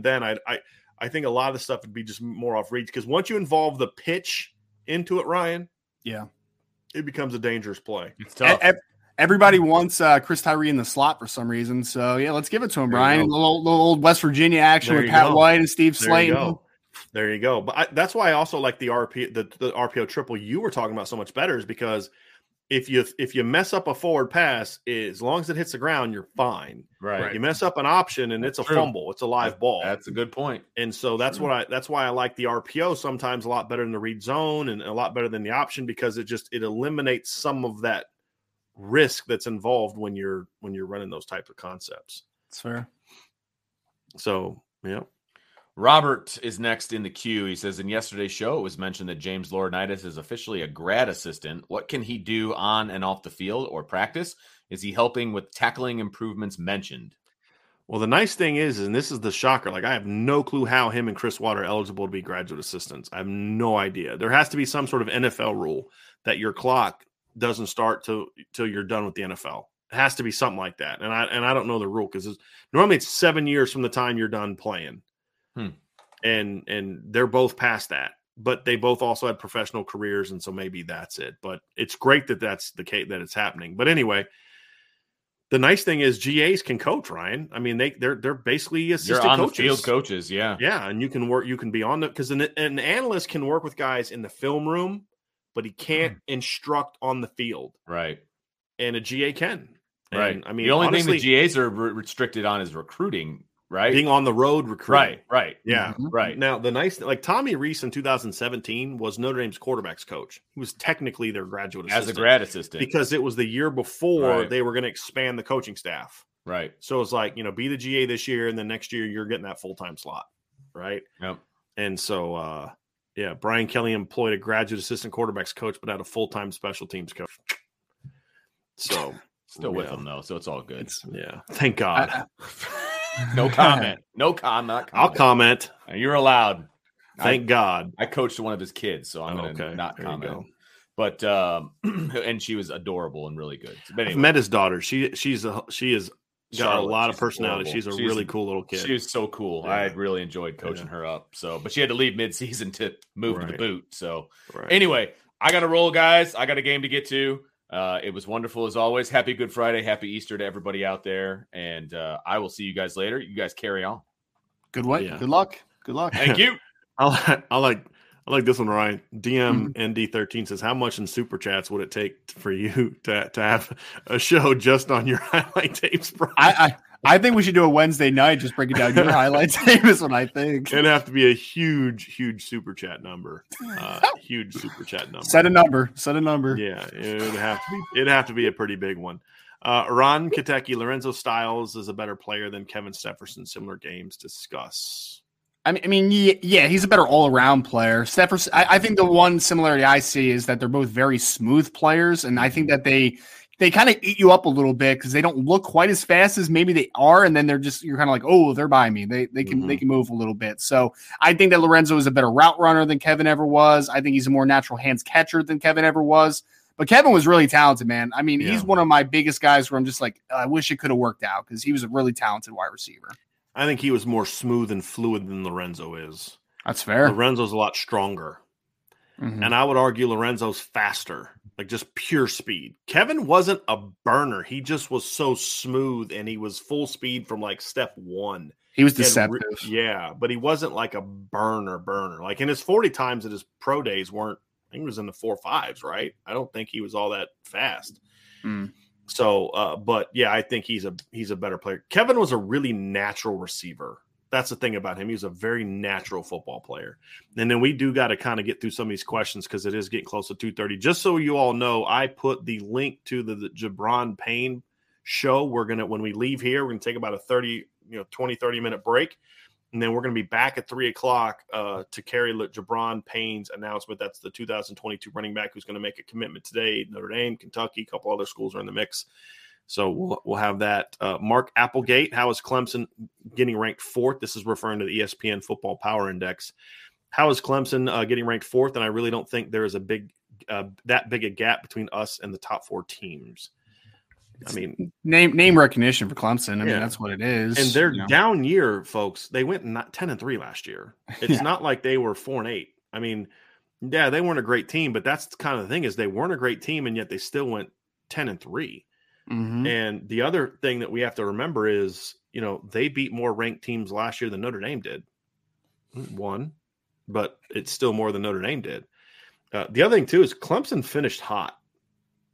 I think a lot of the stuff would be just more off reads because once you involve the pitch into it, Ryan, it becomes a dangerous play. It's tough. Everybody wants Chris Tyree in the slot for some reason. So, let's give it to him, Brian. A little old West Virginia action with Pat White and Steve Slayton. There you go. But that's why I also like the RPO triple you were talking about so much better is because if you mess up a forward pass, as long as it hits the ground, you're fine. Right. You mess up an option and it's a fumble. It's a live ball. That's a good point. And so that's why I like the RPO sometimes a lot better than the read zone and a lot better than the option, because it eliminates some of that risk that's involved when you're running those types of concepts. That's fair. So, yeah. Robert is next in the queue. He says, in yesterday's show, it was mentioned that James Laurinaitis is officially a grad assistant. What can he do on and off the field or practice? Is he helping with tackling improvements mentioned? Well, the nice thing is, and this is the shocker, like I have no clue how him and Chris Watt are eligible to be graduate assistants. I have no idea. There has to be some sort of NFL rule that your clock doesn't start till you're done with the NFL. It has to be something like that. And I don't know the rule, because normally it's 7 years from the time you're done playing. And they're both past that, but they both also had professional careers, and so maybe that's it. But it's great that that's the case, that it's happening. But anyway, the nice thing is GAs can coach, Ryan. I mean, they're basically assistant They're on coaches. the field coaches, yeah. Yeah, and you can be on the, because an analyst can work with guys in the film room, but he can't instruct on the field. Right. And a GA can. And, right. I mean, the only honestly, thing the GAs are restricted on is recruiting, right? Being on the road recruiting. Right. Yeah. Right. Now, the nice, like Tommy Rees in 2017 was Notre Dame's quarterbacks coach. He was technically their graduate assistant. As a grad assistant. Because it was the year before Right. they were going to expand the coaching staff. Right. So it's like, be the GA this year, and then next year you're getting that full-time slot. Right. Yep. And so, Brian Kelly employed a graduate assistant quarterbacks coach, but had a full-time special teams coach. So still with them though, so it's all good. Thank God. No comment. No comment. I'll comment. You're allowed. Thank God. I coached one of his kids, so I'm going to not comment. But and she was adorable and really good. But anyway. I've met his daughter. She is got Charlotte, a lot of personality. adorable. She's a really cool little kid. She was so cool. Yeah. I really enjoyed coaching her up. So, but she had to leave mid-season to move to the boot. So, Right. Anyway, I got to roll, guys. I got a game to get to. It was wonderful as always. Happy Good Friday. Happy Easter to everybody out there. And I will see you guys later. You guys carry on. Good way. Yeah. Good luck. Good luck. Thank you. I like this one, Ryan. DM ND13 says, how much in super chats would it take for you to have a show just on your highlight tapes, bro? I think we should do a Wednesday night, just breaking down your highlight tape is what I think. It'd have to be a huge super chat number. Huge super chat number. Set a number. Yeah, it'd have to be a pretty big one. Ron Katecki, Lorenzo Styles is a better player than Kevin Stepherson. Similar games. Discuss. I mean, yeah, he's a better all-around player. Stepherson, I think the one similarity I see is that they're both very smooth players, and I think that they kind of eat you up a little bit because they don't look quite as fast as maybe they are, and then you're kind of like, oh, they're by me. They can move a little bit. So I think that Lorenzo is a better route runner than Kevin ever was. I think he's a more natural hands catcher than Kevin ever was. But Kevin was really talented, man. I mean, he's one of my biggest guys where I'm just like, I wish it could have worked out because he was a really talented wide receiver. I think he was more smooth and fluid than Lorenzo is. That's fair. Lorenzo's a lot stronger. Mm-hmm. And I would argue Lorenzo's faster, like just pure speed. Kevin wasn't a burner. He just was so smooth, and he was full speed from like step one. He was deceptive. But he wasn't like a burner. Like in his 40 times at his pro days weren't, I think he was in the 4.5s, right? I don't think he was all that fast. So, but yeah, I think he's a better player. Kevin was a really natural receiver. That's the thing about him. He's a very natural football player. And then we do got to kind of get through some of these questions because it is getting close to 2:30. Just so you all know, I put the link to the Jabron Payne show. When we leave here, we're going to take about a 30 minute break. And then we're going to be back at 3:00 to carry Jabron Payne's announcement. That's the 2022 running back who's going to make a commitment today. Notre Dame, Kentucky, a couple other schools are in the mix. So we'll have that. Mark Applegate, how is Clemson getting ranked 4th? This is referring to the ESPN Football Power Index. How is Clemson getting ranked 4th? And I really don't think there is that big a gap between us and the top 4 teams. I mean, name recognition for Clemson. I mean, that's what it is. And their down year, folks, they went 10-3 last year. It's not like they were 4-8. I mean, yeah, they weren't a great team, but that's kind of the thing is they weren't a great team, and yet they still went 10-3. Mm-hmm. And the other thing that we have to remember is, they beat more ranked teams last year than Notre Dame did. One, but it's still more than Notre Dame did. The other thing too is Clemson finished hot.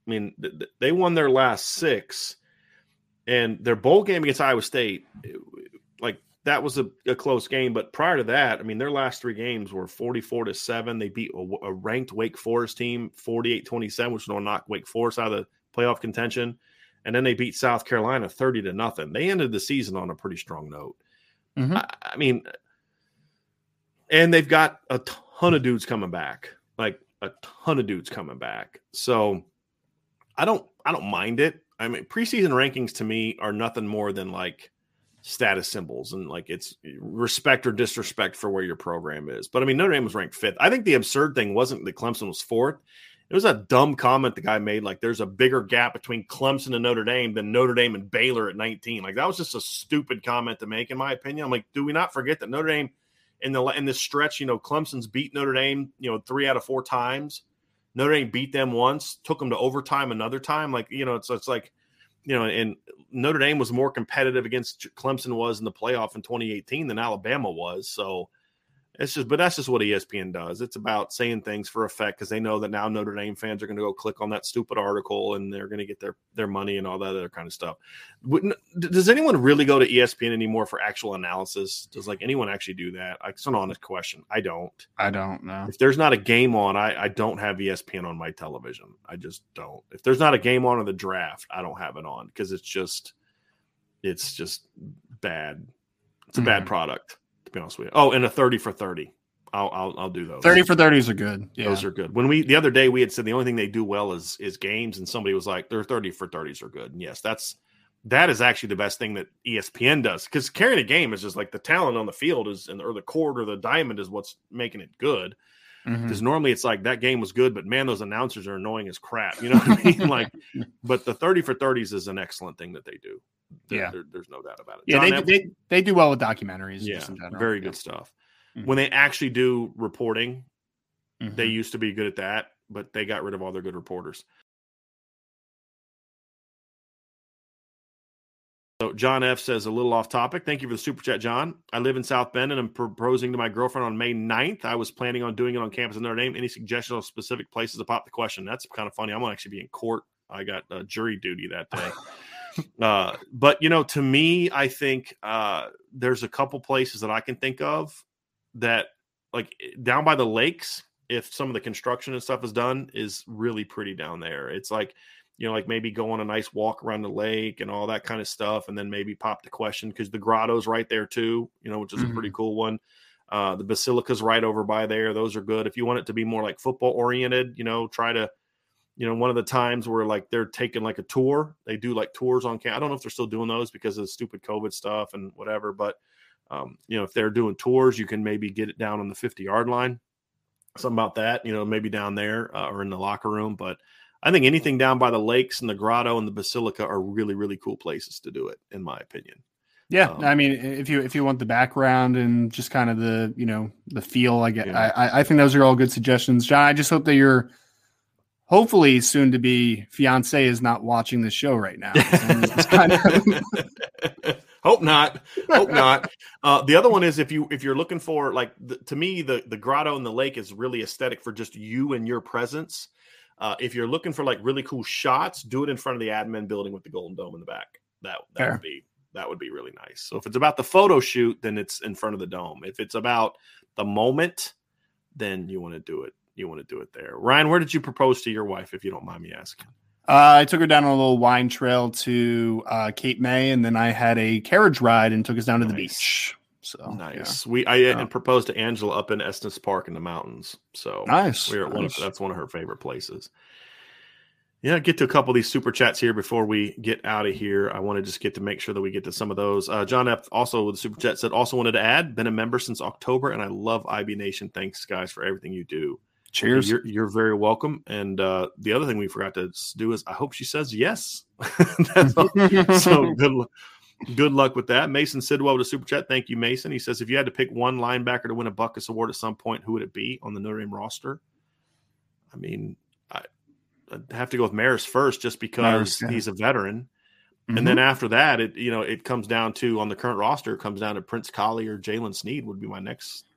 I mean, they won their last 6, and their bowl game against Iowa State, like that was a close game. But prior to that, I mean, their last 3 games were 44-7. They beat a ranked Wake Forest team 48-27, which will knock Wake Forest out of the playoff contention. And then they beat South Carolina 30-0. They ended the season on a pretty strong note. Mm-hmm. I mean, and they've got a ton of dudes coming back, like a ton of dudes coming back. So I don't mind it. I mean, preseason rankings to me are nothing more than like status symbols, and like it's respect or disrespect for where your program is. But I mean, Notre Dame was ranked 5th. I think the absurd thing wasn't that Clemson was 4th. It was a dumb comment the guy made, like there's a bigger gap between Clemson and Notre Dame than Notre Dame and Baylor at 19. Like that was just a stupid comment to make, in my opinion. I'm like, do we not forget that Notre Dame in this stretch, Clemson's beat Notre Dame, 3 out of 4 times. Notre Dame beat them once, took them to overtime another time. Like, it's like, and Notre Dame was more competitive against Clemson was in the playoff in 2018 than Alabama was. So but that's just what ESPN does. It's about saying things for effect because they know that now Notre Dame fans are going to go click on that stupid article and they're going to get their money and all that other kind of stuff. Does anyone really go to ESPN anymore for actual analysis? Does like anyone actually do that? It's an honest question. I don't know. If there's not a game on, I don't have ESPN on my television. I just don't. If there's not a game on in the draft, I don't have it on because it's just bad. It's a bad product. Be honest with you. Oh, and a 30 for 30. I'll do those. 30 for 30s are good. Yeah. Those are good. The other day we had said the only thing they do well is games, and somebody was like, their 30 for 30s are good. And yes, that is actually the best thing that ESPN does, because carrying a game is just like the talent on the field or the court or the diamond is what's making it good. Because normally it's like that game was good, but man, those announcers are annoying as crap. You know what I mean? Like, but the 30 for 30s is an excellent thing that they do. There's no doubt about it. Yeah, they do well with documentaries. Yeah, very good stuff. When they actually do reporting, they used to be good at that, but they got rid of all their good reporters. So John F. says, a little off topic. Thank you for the super chat, John. I live in South Bend and I'm proposing to my girlfriend on May 9th. I was planning on doing it on campus in Notre Dame. Any suggestions on specific places to pop the question? That's kind of funny. I'm going to actually be in court. I got jury duty that day. But to me, I think there's a couple places that I can think of that, like down by the lakes, if some of the construction and stuff is done, is really pretty down there. It's like, like maybe go on a nice walk around the lake and all that kind of stuff, and then maybe pop the question, because the grotto's right there too, which is a pretty cool one. The Basilica's right over by there. Those are good. If you want it to be more like football oriented, try to, one of the times where like they're taking like a tour, they do like tours on campus. I don't know if they're still doing those because of the stupid COVID stuff and whatever, but if they're doing tours, you can maybe get it down on the 50-yard line, something about that, maybe down there or in the locker room. But I think anything down by the lakes and the grotto and the Basilica are really, really cool places to do it, in my opinion. Yeah. I mean, if you want the background and just kind of the, the feel, I think those are all good suggestions. John, I just hope that your hopefully soon to be fiance is not watching this show right now. Hope not. The other one is if you're looking for like, to me, the grotto and the lake is really aesthetic for just you and your presence. If you're looking for like really cool shots, do it in front of the admin building with the Golden Dome in the back. That would be really nice. So if it's about the photo shoot, then it's in front of the dome. If it's about the moment, then you want to do it. You want to do it there. Ryan, where did you propose to your wife, if you don't mind me asking? I took her down on a little wine trail to Cape May, and then I had a carriage ride and took us down to the beach. So nice. Yeah. I proposed to Angela up in Estes Park in the mountains. So nice. That's one of her favorite places. Yeah, get to a couple of these super chats here before we get out of here. I want to just get to make sure that we get to some of those. John F. also with the super chat said, also wanted to add, been a member since October, and I love IB Nation. Thanks, guys, for everything you do. Cheers. You're very welcome. And the other thing we forgot to do is I hope she says yes. That's all. So good luck with that. Mason Sidwell with a super chat. Thank you, Mason. He says, if you had to pick one linebacker to win a Butkus Award at some point, who would it be on the Notre Dame roster? I mean, I'd have to go with Maris first, just because he's a veteran. Mm-hmm. And then after that, it comes down to, on the current roster, it comes down to Prince Collie or Jalen Sneed would be my next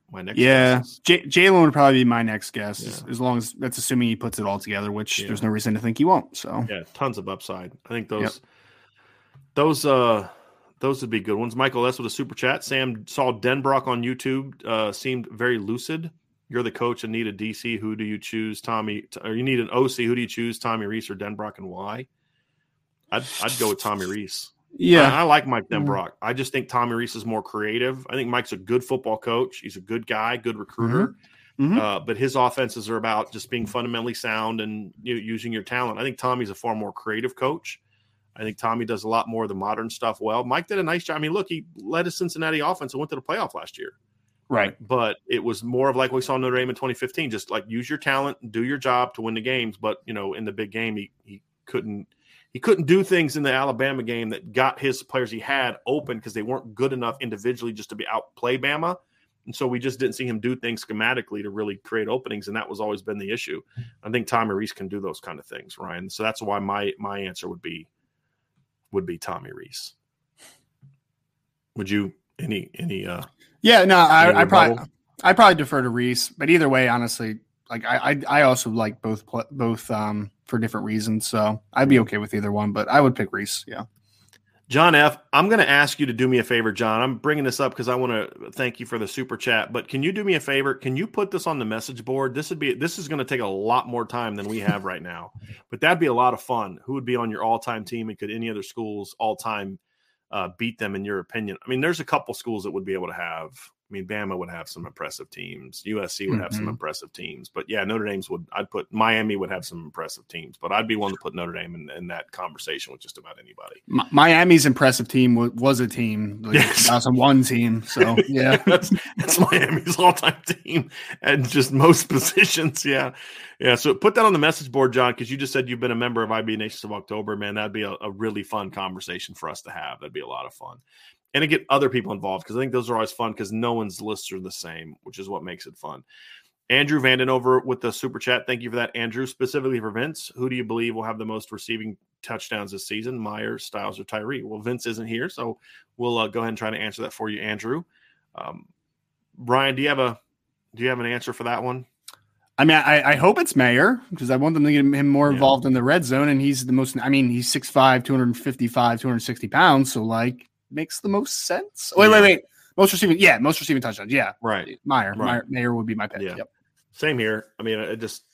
my next guess. Jalen would probably be my next guess, as long as that's assuming he puts it all together, which there's no reason to think he won't. So yeah, tons of upside. I think those would be good ones. Michael S. with a super chat. Sam saw Denbrock on YouTube. Seemed very lucid. You're the coach and need a DC. Who do you choose, Tommy? Or you need an OC. Who do you choose, Tommy Rees or Denbrock, and why? I'd go with Tommy Rees. Yeah, I like Mike Denbrock. I just think Tommy Rees is more creative. I think Mike's a good football coach. He's a good guy, good recruiter. But his offenses are about just being fundamentally sound and using your talent. I think Tommy's a far more creative coach. I think Tommy does a lot more of the modern stuff well. Mike did a nice job. I mean, look, he led a Cincinnati offense and went to the playoff last year. Right. But it was more of like we saw Notre Dame in 2015, just like use your talent and do your job to win the games. But, in the big game, he couldn't do things in the Alabama game that got his players he had open because they weren't good enough individually just to be outplay Bama. And so we just didn't see him do things schematically to really create openings. And that was always been the issue. I think Tommy Rees can do those kind of things, Ryan. So that's why my answer would be Tommy Rees. Would you any I probably defer to Rees, but either way, honestly, like I also like both for different reasons, so I'd be okay with either one, but I would pick Rees. Yeah. John F., I'm going to ask you to do me a favor, John. I'm bringing this up because I want to thank you for the super chat, but can you do me a favor? Can you put this on the message board? This is going to take a lot more time than we have right now, but that'd be a lot of fun. Who would be on your all-time team, and could any other schools all-time beat them in your opinion? I mean, there's a couple schools that would be able to have. I mean, Bama would have some impressive teams. USC would have some impressive teams. But, yeah, I'd put Miami would have some impressive teams. But I'd be willing to put Notre Dame in that conversation with just about anybody. Miami's impressive team was a team. Like, yes. That was one team. So, yeah. that's Miami's all-time team at just most positions. Yeah. Yeah, so put that on the message board, John, because you just said you've been a member of IB Nations of October. Man, that'd be a really fun conversation for us to have. That'd be a lot of fun. And to get other people involved, because I think those are always fun because no one's lists are the same, which is what makes it fun. Andrew Vandenhover with the super chat. Thank you for that, Andrew. Specifically for Vince, who do you believe will have the most receiving touchdowns this season, Myers, Styles, or Tyree? Well, Vince isn't here, so we'll go ahead and try to answer that for you, Andrew. Brian, do you have an answer for that one? I mean, I hope it's Mayer because I want them to get him more involved in the red zone, and he's the most. I mean, he's 6'5", 255, 260 pounds, so like. Makes the most sense. Wait. Most receiving touchdowns. Yeah. Right. Mayer would be my pick. Yeah. Yep. Same here. I mean,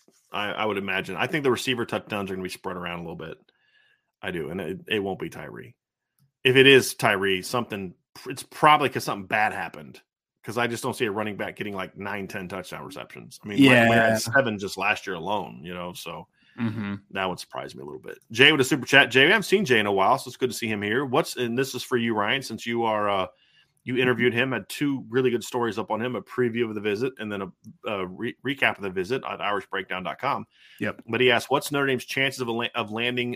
I would imagine. I think the receiver touchdowns are going to be spread around a little bit. I do. And it won't be Tyree. If it is Tyree, it's probably because something bad happened. Because I just don't see a running back getting like 9-10 touchdown receptions. I mean, Mayer had 7 just last year alone, so. That would surprise me a little bit. Jay with a super chat. Jay, we haven't seen Jay in a while, so it's good to see him here. And this is for you, Ryan, since you are you interviewed him, had 2 really good stories up on him, a preview of the visit and then a recap of the visit at irishbreakdown.com. Yep. But he asked, what's Notre Dame's chances of landing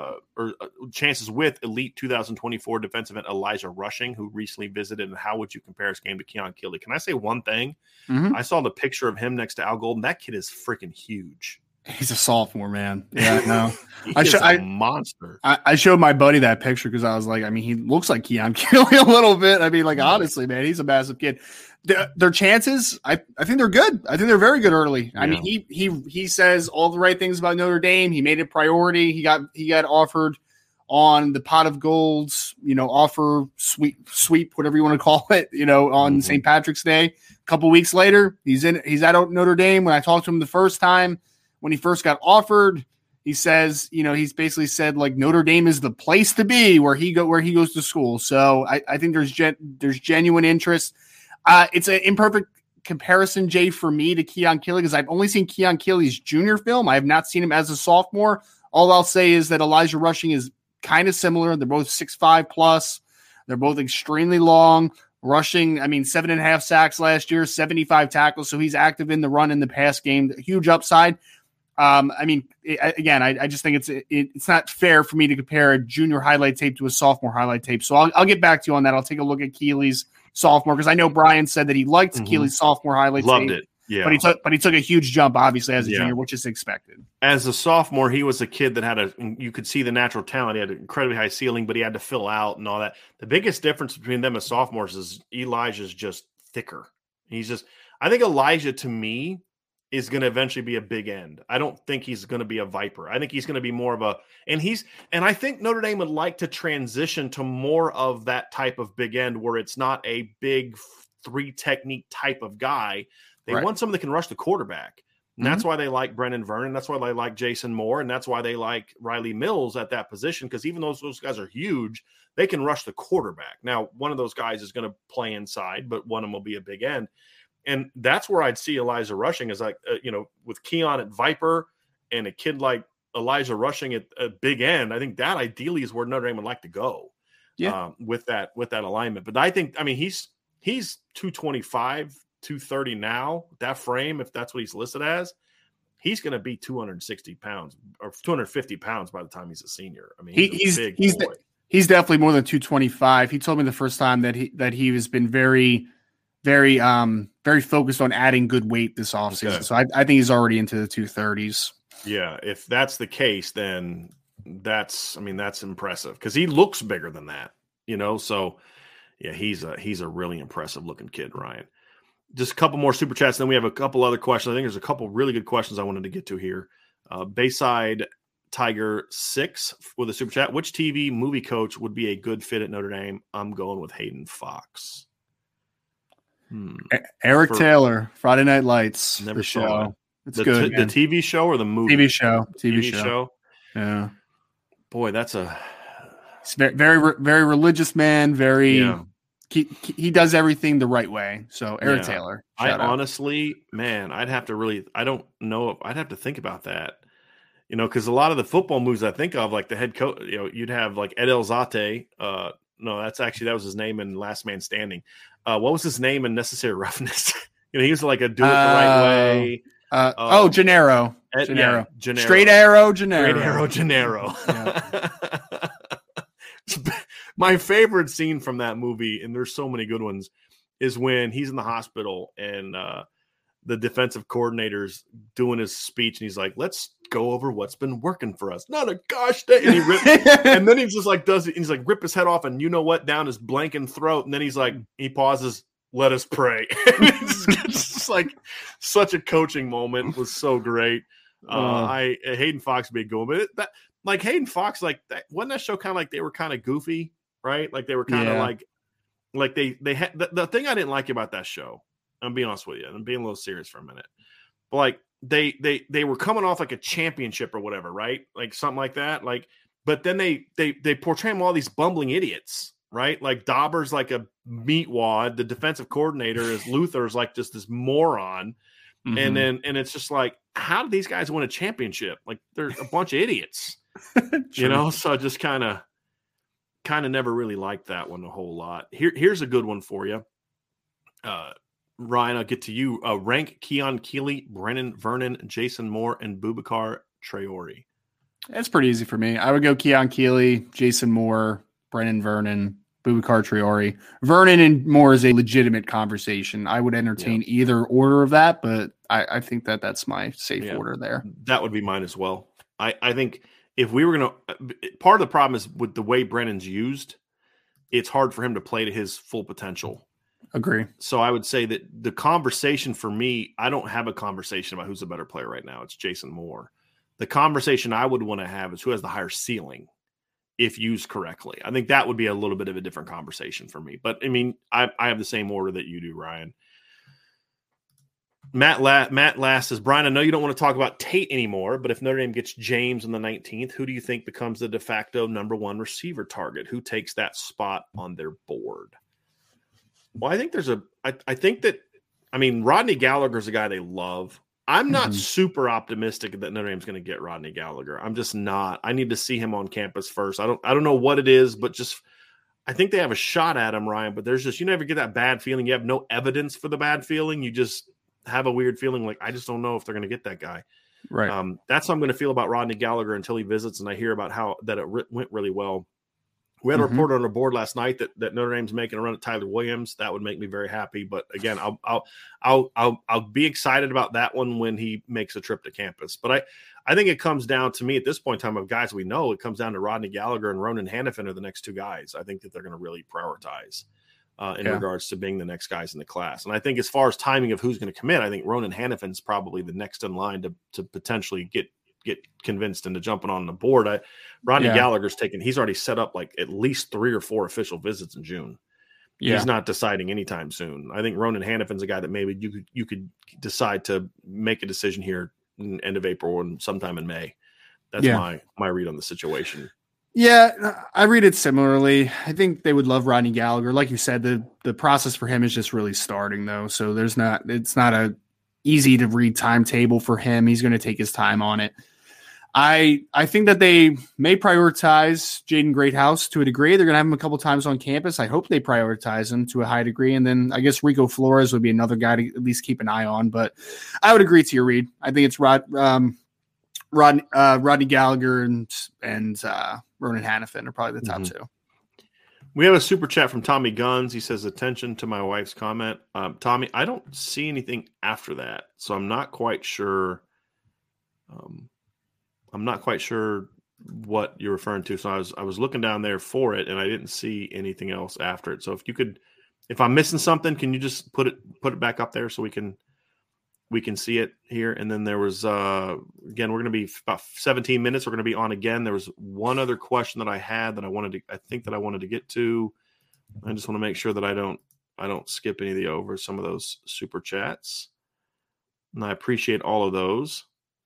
chances with elite 2024 defensive end Elijah Rushing, who recently visited, and how would you compare his game to Keon Keeley? Can I say one thing? I saw the picture of him next to Al Golden. That kid is freaking huge. He's a sophomore, man. Yeah, no. He's a monster. I showed my buddy that picture because I was like, I mean, he looks like Keon Keeley a little bit. I mean, like, honestly, man, he's a massive kid. Their chances, I think they're good. I think they're very good early. Yeah. I mean, he says all the right things about Notre Dame. He made it a priority. He got offered on the pot of golds, offer sweep, whatever you want to call it, on St. Patrick's Day. A couple weeks later, he's at Notre Dame. When I talked to him the first time, when he first got offered, he says, he's basically said like Notre Dame is the place to be where he goes to school. So I think there's genuine interest. It's an imperfect comparison, Jay, for me to Keon Keeley because I've only seen Keon Keeley's junior film. I have not seen him as a sophomore. All I'll say is that Elijah Rushing is kind of similar. They're both 6'5 plus. They're both extremely long. Rushing, 7.5 sacks last year, 75 tackles. So he's active in the run in the pass game. Huge upside. I just think it's not fair for me to compare a junior highlight tape to a sophomore highlight tape. So I'll get back to you on that. I'll take a look at Keeley's sophomore because I know Brian said that he liked Keeley's sophomore highlight tape. Loved it. Yeah. But he took a huge jump, obviously, as a junior, which is expected. As a sophomore, he was a kid that you could see the natural talent. He had an incredibly high ceiling, but he had to fill out and all that. The biggest difference between them as sophomores is Elijah's just thicker. He's just, I think Elijah, to me, is going to eventually be a big end. I don't think he's going to be a Viper. I think he's going to be more of a – and I think Notre Dame would like to transition to more of that type of big end where it's not a big three-technique type of guy. They want someone that can rush the quarterback. And that's why they like Brennan Vernon. That's why they like Jason Moore. And that's why they like Riley Mills at that position, because even though those guys are huge, they can rush the quarterback. Now, one of those guys is going to play inside, but one of them will be a big end. And that's where I'd see Elijah rushing is like, with Keon at Viper and a kid like Elijah rushing at a big end. I think that ideally is where Notre Dame would like to go with that alignment. But I think, he's 225, 230 now, that frame, if that's what he's listed as, he's going to be 260 pounds or 250 pounds by the time he's a senior. He's a big boy. He's definitely more than 225. He told me the first time that he has been very, very, very focused on adding good weight this offseason. Okay. So I think he's already into the 230s. Yeah, if that's the case, then that's impressive because he looks bigger than that, So yeah, he's a really impressive looking kid, Ryan. Just a couple more super chats, then we have a couple other questions. I think there's a couple really good questions I wanted to get to here. Bayside Tiger 6 with a super chat. Which TV movie coach would be a good fit at Notre Dame? I'm going with Hayden Fox. Eric Taylor, Friday Night Lights. Never the saw show. it. It's good. The TV show or the movie? TV show. TV show. Yeah. Boy, it's very, very, very religious man. Very. Yeah. He does everything the right way. So Eric Taylor. Honestly, man, I'd have to I don't know. I'd have to think about that, because a lot of the football moves I think of, like the head coach, you'd have like Ed Elzate. No, that was his name in Last Man Standing. What was his name in Necessary Roughness? He was like a do it the right way. Gennaro. Gennaro. Straight Arrow Gennaro. Straight Arrow Gennaro. Yeah. My favorite scene from that movie, and there's so many good ones, is when he's in the hospital and the defensive coordinator's doing his speech, and he's like, "Let's go over what's been working for us." Not a gosh dang. And he and then he just like does it, and he's like rip his head off, and down his blanking throat, and then he's like, he pauses, "Let us pray." It's just like such a coaching moment. It was so great. Hayden Fox would be a good one, but like Hayden Fox, like that wasn't that show kind of like they were kind of goofy, right? Like they were kind of like they had the thing I didn't like about that show. I'm being honest with you, and I'm being a little serious for a minute. But like they were coming off like a championship or whatever, right? Like something like that. Like, but then they portray them all these bumbling idiots, right? Like Dauber's like a meatwad. The defensive coordinator is Luther's like just this moron. Mm-hmm. And it's just like, how do these guys win a championship? Like they're a bunch of idiots. So I just kind of never really liked that one a whole lot. Here's a good one for you. Ryan, I'll get to you. Rank Keon Keeley, Brennan Vernon, Jason Moore, and Boubacar Traore. That's pretty easy for me. I would go Keon Keeley, Jason Moore, Brennan Vernon, Boubacar Traore. Vernon and Moore is a legitimate conversation. I would entertain either order of that, but I think that's my safe order there. That would be mine as well. I think if we were going to – part of the problem is with the way Brennan's used, it's hard for him to play to his full potential. Agree. So I would say that the conversation for me, I don't have a conversation about who's a better player right now. It's Jason Moore. The conversation I would want to have is who has the higher ceiling if used correctly. I think that would be a little bit of a different conversation for me. But, I have the same order that you do, Ryan. Matt Last says, Brian, I know you don't want to talk about Tate anymore, but if Notre Dame gets James on the 19th, who do you think becomes the de facto number one receiver target? Who takes that spot on their board? Well, I think Rodney Gallagher's a guy they love. I'm not super optimistic that Notre Dame's going to get Rodney Gallagher. I'm just not. I need to see him on campus first. I don't know what it is, but just I think they have a shot at him, Ryan. But there's just, you never get that bad feeling. You have no evidence for the bad feeling. You just have a weird feeling like I just don't know if they're going to get that guy. Right. That's how I'm going to feel about Rodney Gallagher until he visits and I hear about how that it went really well. We had a report on our board last night that Notre Dame's making a run at Tyler Williams. That would make me very happy. But again, I'll be excited about that one when he makes a trip to campus. But I think it comes down to me at this point in time of guys we know. It comes down to Rodney Gallagher and Ronan Hannafin are the next two guys. I think that they're going to really prioritize. in regards to being the next guys in the class. And I think as far as timing of who's going to commit, I think Ronan Hannafin's probably the next in line to potentially get convinced into jumping on the board. Rodney Gallagher's he's already set up like at least 3 or 4 official visits in June. Yeah. He's not deciding anytime soon. I think Ronan Hannafin's a guy that maybe you could decide to make a decision here in end of April and sometime in May. That's my read on the situation. Yeah, I read it similarly. I think they would love Rodney Gallagher. Like you said, the process for him is just really starting though. So it's not a easy to read timetable for him. He's going to take his time on it. I think that they may prioritize Jaden Greathouse to a degree. They're going to have him a couple times on campus. I hope they prioritize him to a high degree. And then I guess Rico Flores would be another guy to at least keep an eye on. But I would agree to your read. I think it's Rodney Gallagher and Ronan Hannafin are probably the top two. We have a super chat from Tommy Guns. He says, attention to my wife's comment. Tommy, I don't see anything after that, so I'm not quite sure. I'm not quite sure what you're referring to. So I was looking down there for it, and I didn't see anything else after it. So if I'm missing something, can you just put it back up there so we can see it here? And then there was again, we're going to be about 17 minutes. We're going to be on again. There was one other question that I had that I wanted to get to. I just want to make sure that I don't skip any of some of those super chats. And I appreciate all of those.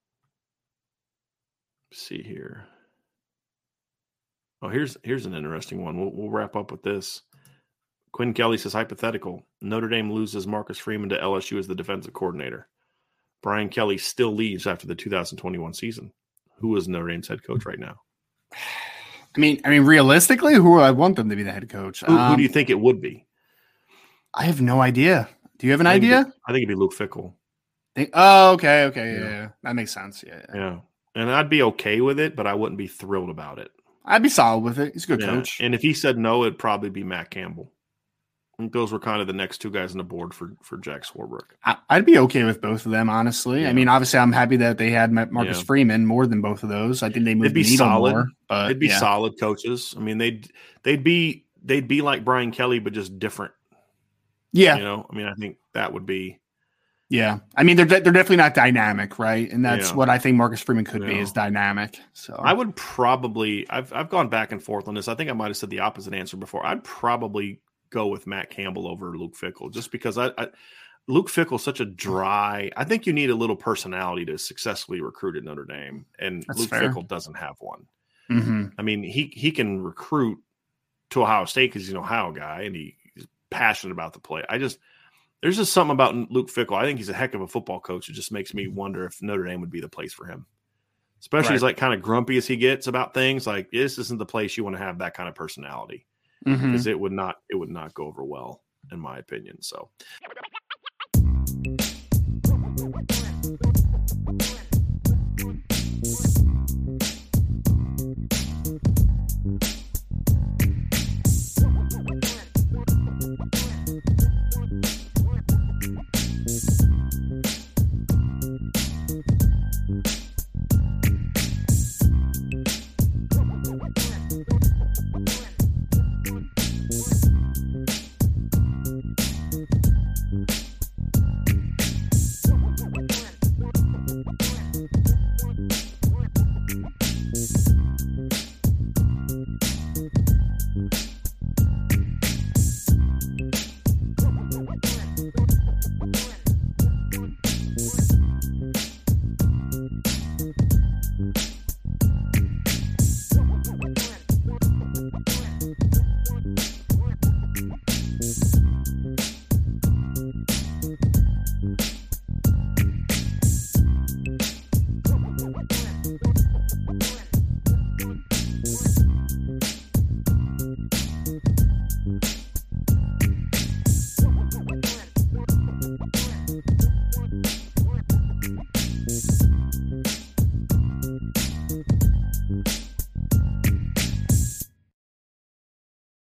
Let's see here. Oh, here's an interesting one. We'll wrap up with this. Quinn Kelly says, hypothetical. Notre Dame loses Marcus Freeman to LSU as the defensive coordinator. Brian Kelly still leaves after the 2021 season. Who is Notre Dame's head coach right now? I mean, realistically, who would I want them to be the head coach? Who do you think it would be? I have no idea. Do you have an idea? I think it'd be Luke Fickell. Okay. Yeah. That makes sense. Yeah. And I'd be okay with it, but I wouldn't be thrilled about it. I'd be solid with it. He's a good coach. And if he said no, it'd probably be Matt Campbell. I think those were kind of the next two guys on the board for Jack Swarbrick. I'd be okay with both of them, honestly. Yeah. I mean, obviously, I'm happy that they had Marcus Freeman more than both of those. I think they moved the needle more. But they'd be solid coaches. I mean, they'd be like Brian Kelly, but just different. Yeah. I mean, I think that would be. Yeah. I mean, they're definitely not dynamic, right? And that's what I think Marcus Freeman could be, is dynamic. So I would probably I've gone back and forth on this. I think I might have said the opposite answer before. I'd probably go with Matt Campbell over Luke Fickell, just because Luke Fickell's such a dry. I think you need a little personality to successfully recruit at Notre Dame, and that's Luke fair. Fickell doesn't have one. Mm-hmm. I mean, he can recruit to Ohio State because he's an Ohio guy and he's passionate about the play. There's just something about Luke Fickell. I think he's a heck of a football coach. It just makes me wonder if Notre Dame would be the place for him. Especially as like kind of grumpy as he gets about things. Like, this isn't the place you want to have that kind of personality, because it would not go over well, in my opinion. So